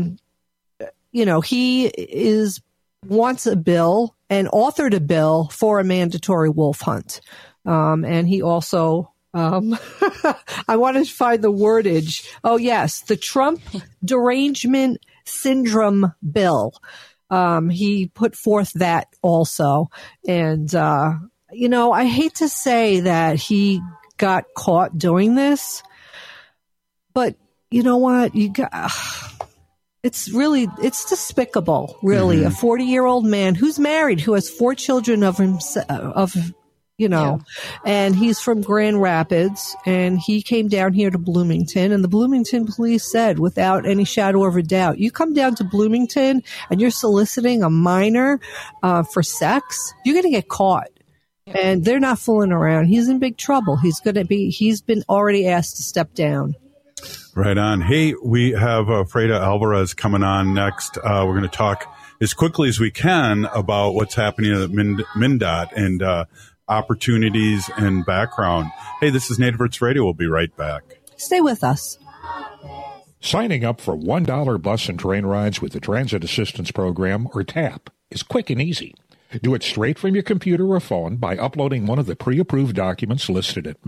He wants a bill and authored a bill for a mandatory wolf hunt. And he also, I want to find the wordage. Oh, yes, the Trump derangement syndrome bill. He put forth that also. And, I hate to say that he got caught doing this, but you know what? It's despicable, really. A 40-year-old man who's married, who has 4 children of himself, and he's from Grand Rapids, and he came down here to Bloomington, and the Bloomington police said, without any shadow of a doubt, you come down to Bloomington and you're soliciting a minor for sex, you're going to get caught. And they're not fooling around. He's in big trouble. He's been already asked to step down. Right on. Hey, we have Freda Alvarez coming on next. We're going to talk as quickly as we can about what's happening at MnDOT and opportunities and background. Hey, this is Native Roots Radio. We'll be right back. Stay with us. Signing up for $1 bus and train rides with the Transit Assistance Program, or TAP, is quick and easy. Do it straight from your computer or phone by uploading one of the pre-approved documents listed at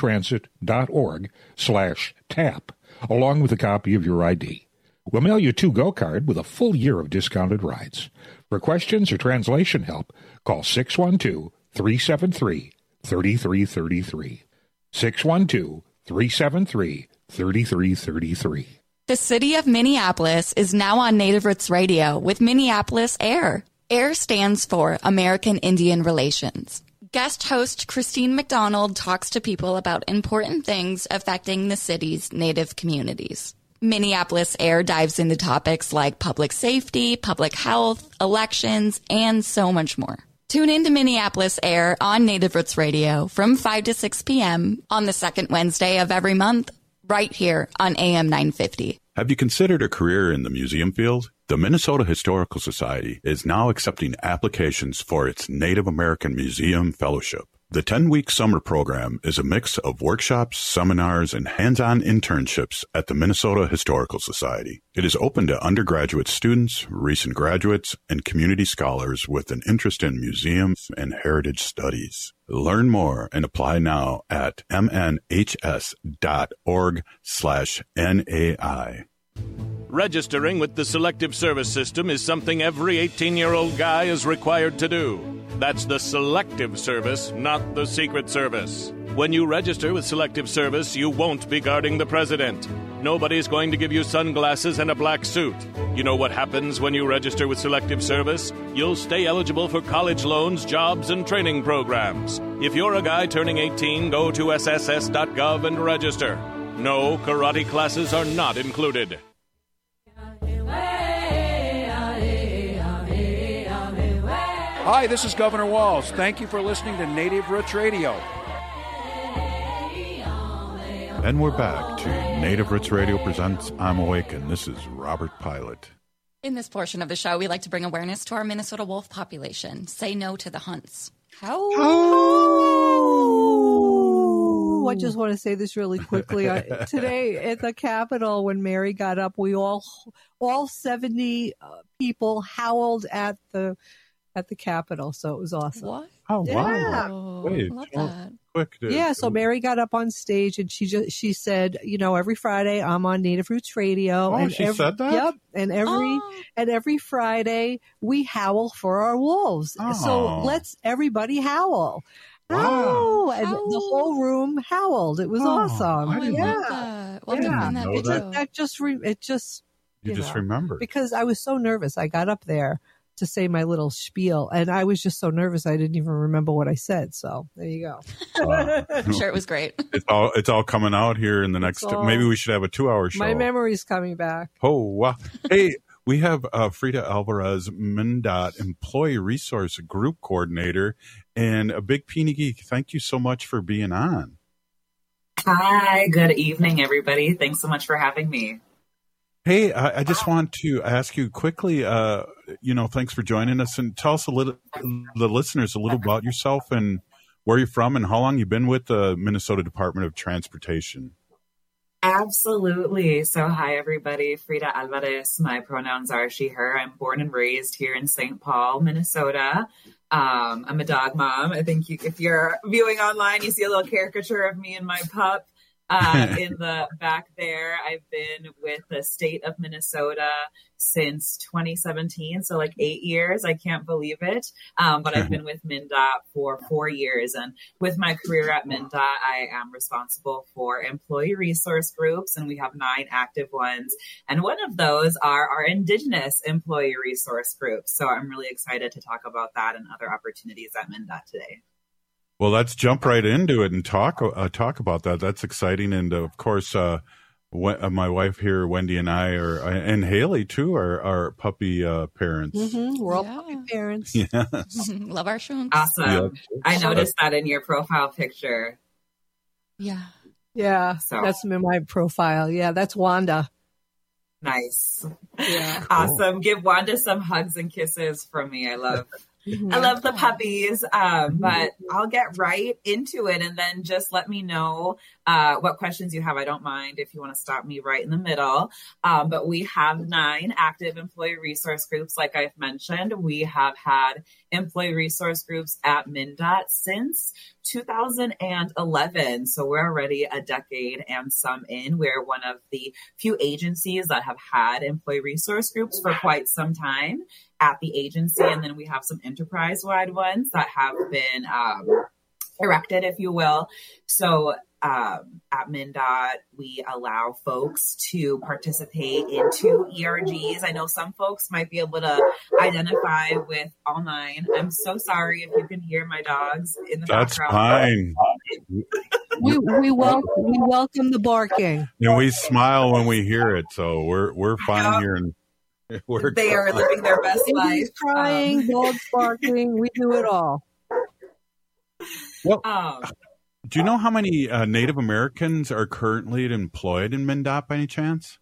metrotransit.org/TAP, along with a copy of your ID. We'll mail you a to-go card with a full year of discounted rides. For questions or translation help, call 612-373-3333. 612-373-3333. The city of Minneapolis is now on Native Roots Radio with Minneapolis AIR. AIR stands for American Indian Relations. Guest host Christine McDonald talks to people about important things affecting the city's Native communities. Minneapolis AIR dives into topics like public safety, public health, elections, and so much more. Tune in to Minneapolis Air on Native Roots Radio from 5 to 6 p.m. on the second Wednesday of every month, right here on AM 950. Have you considered a career in the museum field? The Minnesota Historical Society is now accepting applications for its Native American Museum Fellowship. The 10-week summer program is a mix of workshops, seminars, and hands-on internships at the Minnesota Historical Society. It is open to undergraduate students, recent graduates, and community scholars with an interest in museums and heritage studies. Learn more and apply now at mnhs.org/NAI. Registering with the Selective Service System is something every 18-year-old guy is required to do. That's the Selective Service, not the Secret Service. When you register with Selective Service, you won't be guarding the president. Nobody's going to give you sunglasses and a black suit. You know what happens when you register with Selective Service? You'll stay eligible for college loans, jobs, and training programs. If you're a guy turning 18, go to sss.gov and register. No, karate classes are not included. Hi, this is Governor Walz. Thank you for listening to Native Roots Radio. And we're back to Native Roots Radio presents I'm Awake, and this is Robert Pilot. In this portion of the show, we like to bring awareness to our Minnesota wolf population. Say no to the hunts. Oh, I just want to say this really quickly. Today at the Capitol, when Mary got up, we all 70 people howled at the Capitol, so it was awesome. What? Oh, yeah. Wow. Wait, love that. Quick. Yeah, so Mary got up on stage and she said, every Friday I'm on Native Roots Radio. Oh, and she said that? Yep. And every Friday we howl for our wolves. Oh. So let's everybody howl. Wow. Oh, and the whole room howled. It was awesome. I love that. We'll have to find that video. You just remembered. Because I was so nervous. I got up there to say my little spiel, and I was just so nervous I didn't even remember what I said. So there you go. I'm sure it was great. It's all coming out here in the next. Maybe we should have a 2-hour show. My memory's coming back. Oh wow! Hey, we have Frida Alvarez, MnDOT Employee Resource Group Coordinator, and a big Peony. Thank you so much for being on. Hi, good evening, everybody. Thanks so much for having me. Hey, I just want to ask you quickly, thanks for joining us, and tell us the listeners a little about yourself and where you're from and how long you've been with the Minnesota Department of Transportation. Absolutely. So hi, everybody. Frida Alvarez. My pronouns are she, her. I'm born and raised here in St. Paul, Minnesota. I'm a dog mom. I think if you're viewing online, you see a little caricature of me and my pup. In the back there. I've been with the state of Minnesota since 2017, so like 8 years. I can't believe it. But I've been with MnDOT for 4 years. And with my career at MnDOT, I am responsible for employee resource groups, and we have 9 active ones. And one of those are our Indigenous employee resource groups. So I'm really excited to talk about that and other opportunities at MnDOT today. Well, let's jump right into it and talk about that. That's exciting, and of course, my wife here, Wendy, and I and Haley too, are puppy parents. Mm-hmm. We're all puppy parents. Yes. Love our shunks. Awesome. Yeah. I noticed that in your profile picture. Yeah. Yeah, so that's in my profile. Yeah, that's Wanda. Nice. Yeah. Awesome. Cool. Give Wanda some hugs and kisses from me. I love the puppies, but I'll get right into it, and then just let me know what questions you have. I don't mind if you want to stop me right in the middle, but we have 9 active employee resource groups. Like I've mentioned, we have had employee resource groups at MnDOT since 2011. So we're already a decade and some in. We're one of the few agencies that have had employee resource groups for quite some time at the agency. And then we have some enterprise-wide ones that have been erected, if you will. So at MnDOT, we allow folks to participate in 2 ERGs. I know some folks might be able to identify with all 9. I'm so sorry if you can hear my dogs in the background. That's fine. We welcome the barking. And we smile when we hear it, so we're fine here. They are living their best life. Babies crying, dogs barking. We do it all. Well, do you know how many Native Americans are currently employed in MnDOT by any chance?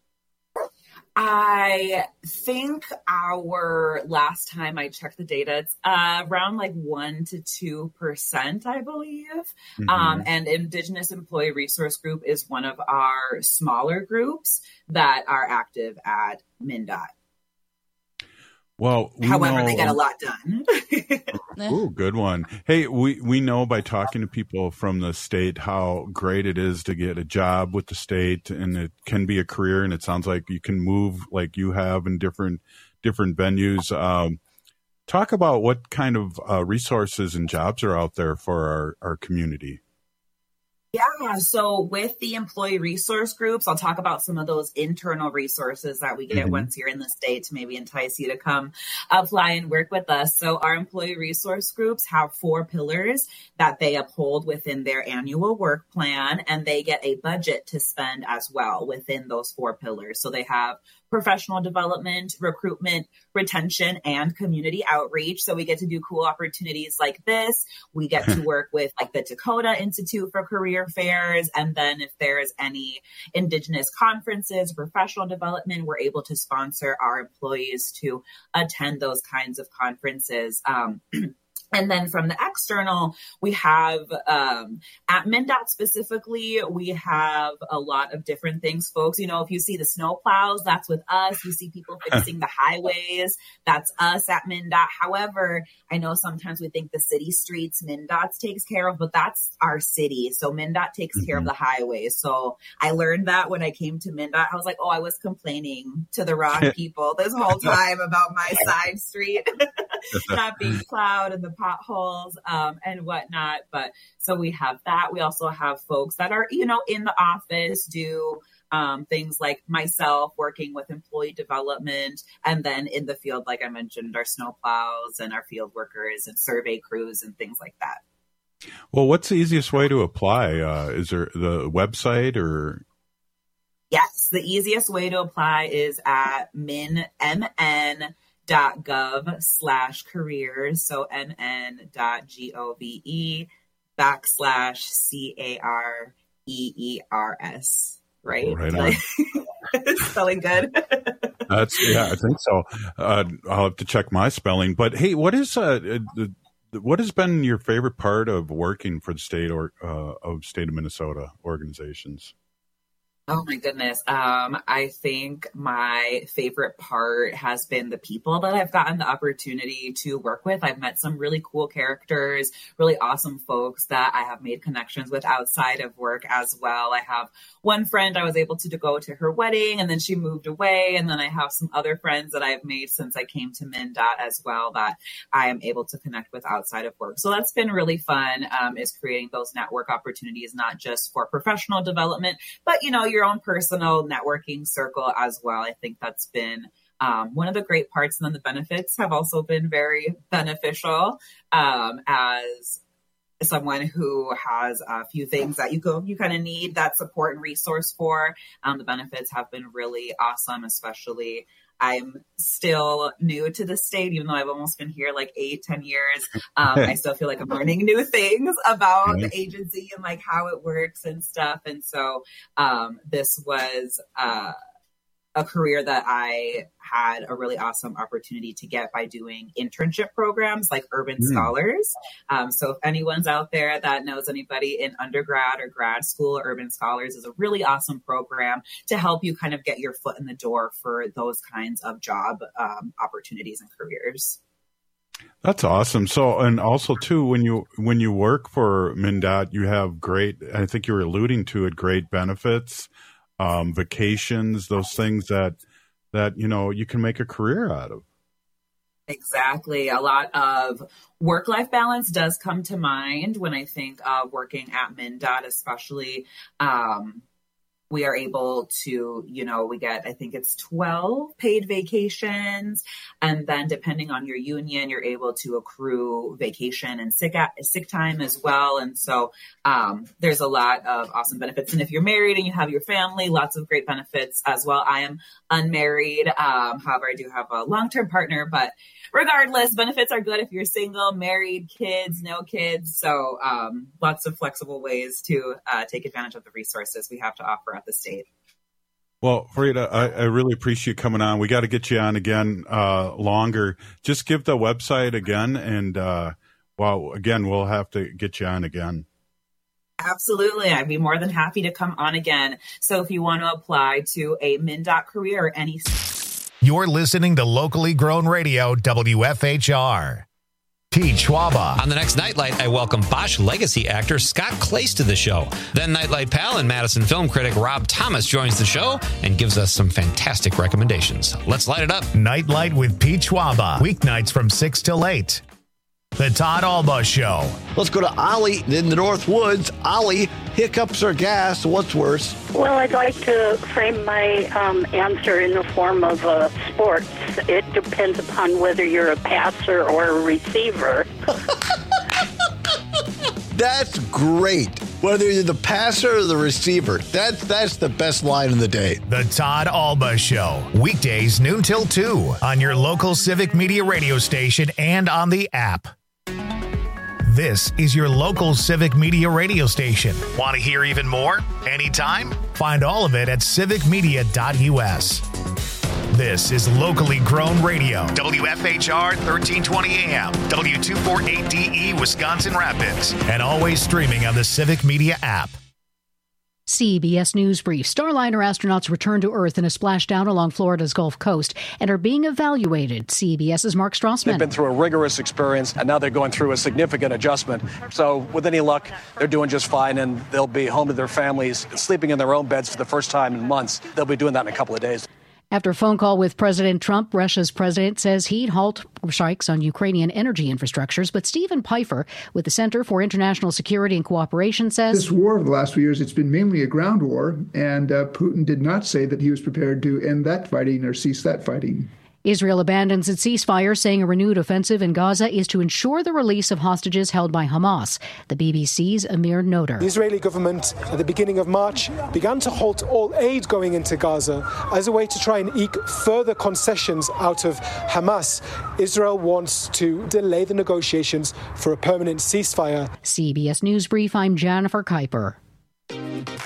I think our last time I checked the data, it's around like 1% to 2%, I believe. Mm-hmm. And Indigenous Employee Resource Group is one of our smaller groups that are active at MnDOT. Well, however, they get a lot done. Ooh, good one. Hey, we know by talking to people from the state how great it is to get a job with the state, and it can be a career, and it sounds like you can move like you have in different venues. Talk about what kind of resources and jobs are out there for our community. Yeah, so with the employee resource groups, I'll talk about some of those internal resources that we get once you're in the state to maybe entice you to come apply and work with us. So our employee resource groups have 4 pillars that they uphold within their annual work plan, and they get a budget to spend as well within those 4 pillars. So they have professional development, recruitment, retention, and community outreach. So we get to do cool opportunities like this. We get to work with like the Dakota Institute for Career Fairs. And then if there's any Indigenous conferences, professional development, we're able to sponsor our employees to attend those kinds of conferences. And then from the external, we have, at MnDOT specifically, we have a lot of different things, folks. You know, if you see the snow plows, that's with us. You see people fixing the highways, that's us at MnDOT. However, I know sometimes we think the city streets MnDOT takes care of, but that's our city. So MnDOT takes care of the highways. So I learned that when I came to MnDOT. I was like, oh, I was complaining to the wrong people this whole time about my side street not being plowed and the potholes and whatnot. But so we have that. We also have folks that are, you know, in the office, do things like myself working with employee development, and then in the field, like I mentioned, our snow plows and our field workers and survey crews and things like that. Well, what's the easiest way to apply? Is there the website or? Yes, the easiest way to apply is at mn.gov/careers. So mn.gov/CAREERS. Right? Right on. Spelling good. I think so. I'll have to check my spelling. But hey, what has been your favorite part of working for the state of Minnesota organizations? Oh my goodness. I think my favorite part has been the people that I've gotten the opportunity to work with. I've met some really cool characters, really awesome folks that I have made connections with outside of work as well. I have one friend I was able to go to her wedding, and then she moved away. And then I have some other friends that I've made since I came to MnDOT as well that I am able to connect with outside of work. So that's been really fun, is creating those network opportunities, not just for professional development, but, you know, your own personal networking circle as well. I think that's been one of the great parts. And then the benefits have also been very beneficial as someone who has a few things that you kind of need that support and resource for. The benefits have been really awesome, especially I'm still new to the state, even though I've almost been here like 8-10 years. I still feel like I'm learning new things about the agency and like how it works and stuff. And so this was a career that I had a really awesome opportunity to get by doing internship programs like Urban Scholars. So if anyone's out there that knows anybody in undergrad or grad school, Urban Scholars is a really awesome program to help you kind of get your foot in the door for those kinds of job opportunities and careers. That's awesome. So, and also too, when you work for MnDOT, you have great, I think you were alluding to it, great benefits, vacations, those things that, you know, you can make a career out of. Exactly. A lot of work-life balance does come to mind when I think of working at MnDOT, especially we are able to, we get, I think it's 12 paid vacations. And then depending on your union, you're able to accrue vacation and sick time as well. And so there's a lot of awesome benefits. And if you're married and you have your family, lots of great benefits as well. I am unmarried. However, I do have a long-term partner, but regardless, benefits are good if you're single, married, kids, no kids. So lots of flexible ways to take advantage of the resources we have to offer at the state. Well, Frida, I really appreciate you coming on. We got to get you on again longer. Just give the website again, and again, we'll have to get you on again. Absolutely. I'd be more than happy to come on again. So if you want to apply to a MnDOT career or any... You're listening to locally grown radio, WFHR. Pete Schwaba. On the next Nightlight, I welcome Bosch legacy actor Scott Clace to the show. Then Nightlight pal and Madison film critic Rob Thomas joins the show and gives us some fantastic recommendations. Let's light it up. Nightlight with Pete Schwaba. Weeknights from 6 till 8. The Todd Alba Show. Let's go to Ollie in the North Woods. Ollie, hiccups or gas? What's worse? Well, I'd like to frame my answer in the form of sports. It depends upon whether you're a passer or a receiver. That's great. Whether you're the passer or the receiver, that's the best line of the day. The Todd Alba Show. Weekdays noon till 2 on your local Civic Media radio station and on the app. This is your local Civic Media radio station. Want to hear even more? Anytime? Find all of it at civicmedia.us. This is locally grown radio. WFHR 1320 AM, W248DE Wisconsin Rapids, and always streaming on the Civic Media app. CBS News Brief. Starliner astronauts returned to Earth in a splashdown along Florida's Gulf Coast and are being evaluated. CBS's Mark Strassman. They've been through a rigorous experience, and now they're going through a significant adjustment. So with any luck, they're doing just fine, and they'll be home to their families, sleeping in their own beds for the first time in months. They'll be doing that in a couple of days. After a phone call with President Trump, Russia's president says he'd halt strikes on Ukrainian energy infrastructures. But Stephen Pfeiffer with the Center for International Security and Cooperation says this war of the last few years, it's been mainly a ground war, and Putin did not say that he was prepared to end that fighting or cease that fighting. Israel abandons its ceasefire, saying a renewed offensive in Gaza is to ensure the release of hostages held by Hamas. The BBC's Amir Noder. The Israeli government at the beginning of March began to halt all aid going into Gaza as a way to try and eke further concessions out of Hamas. Israel wants to delay the negotiations for a permanent ceasefire. CBS News Brief, I'm Jennifer Kuiper.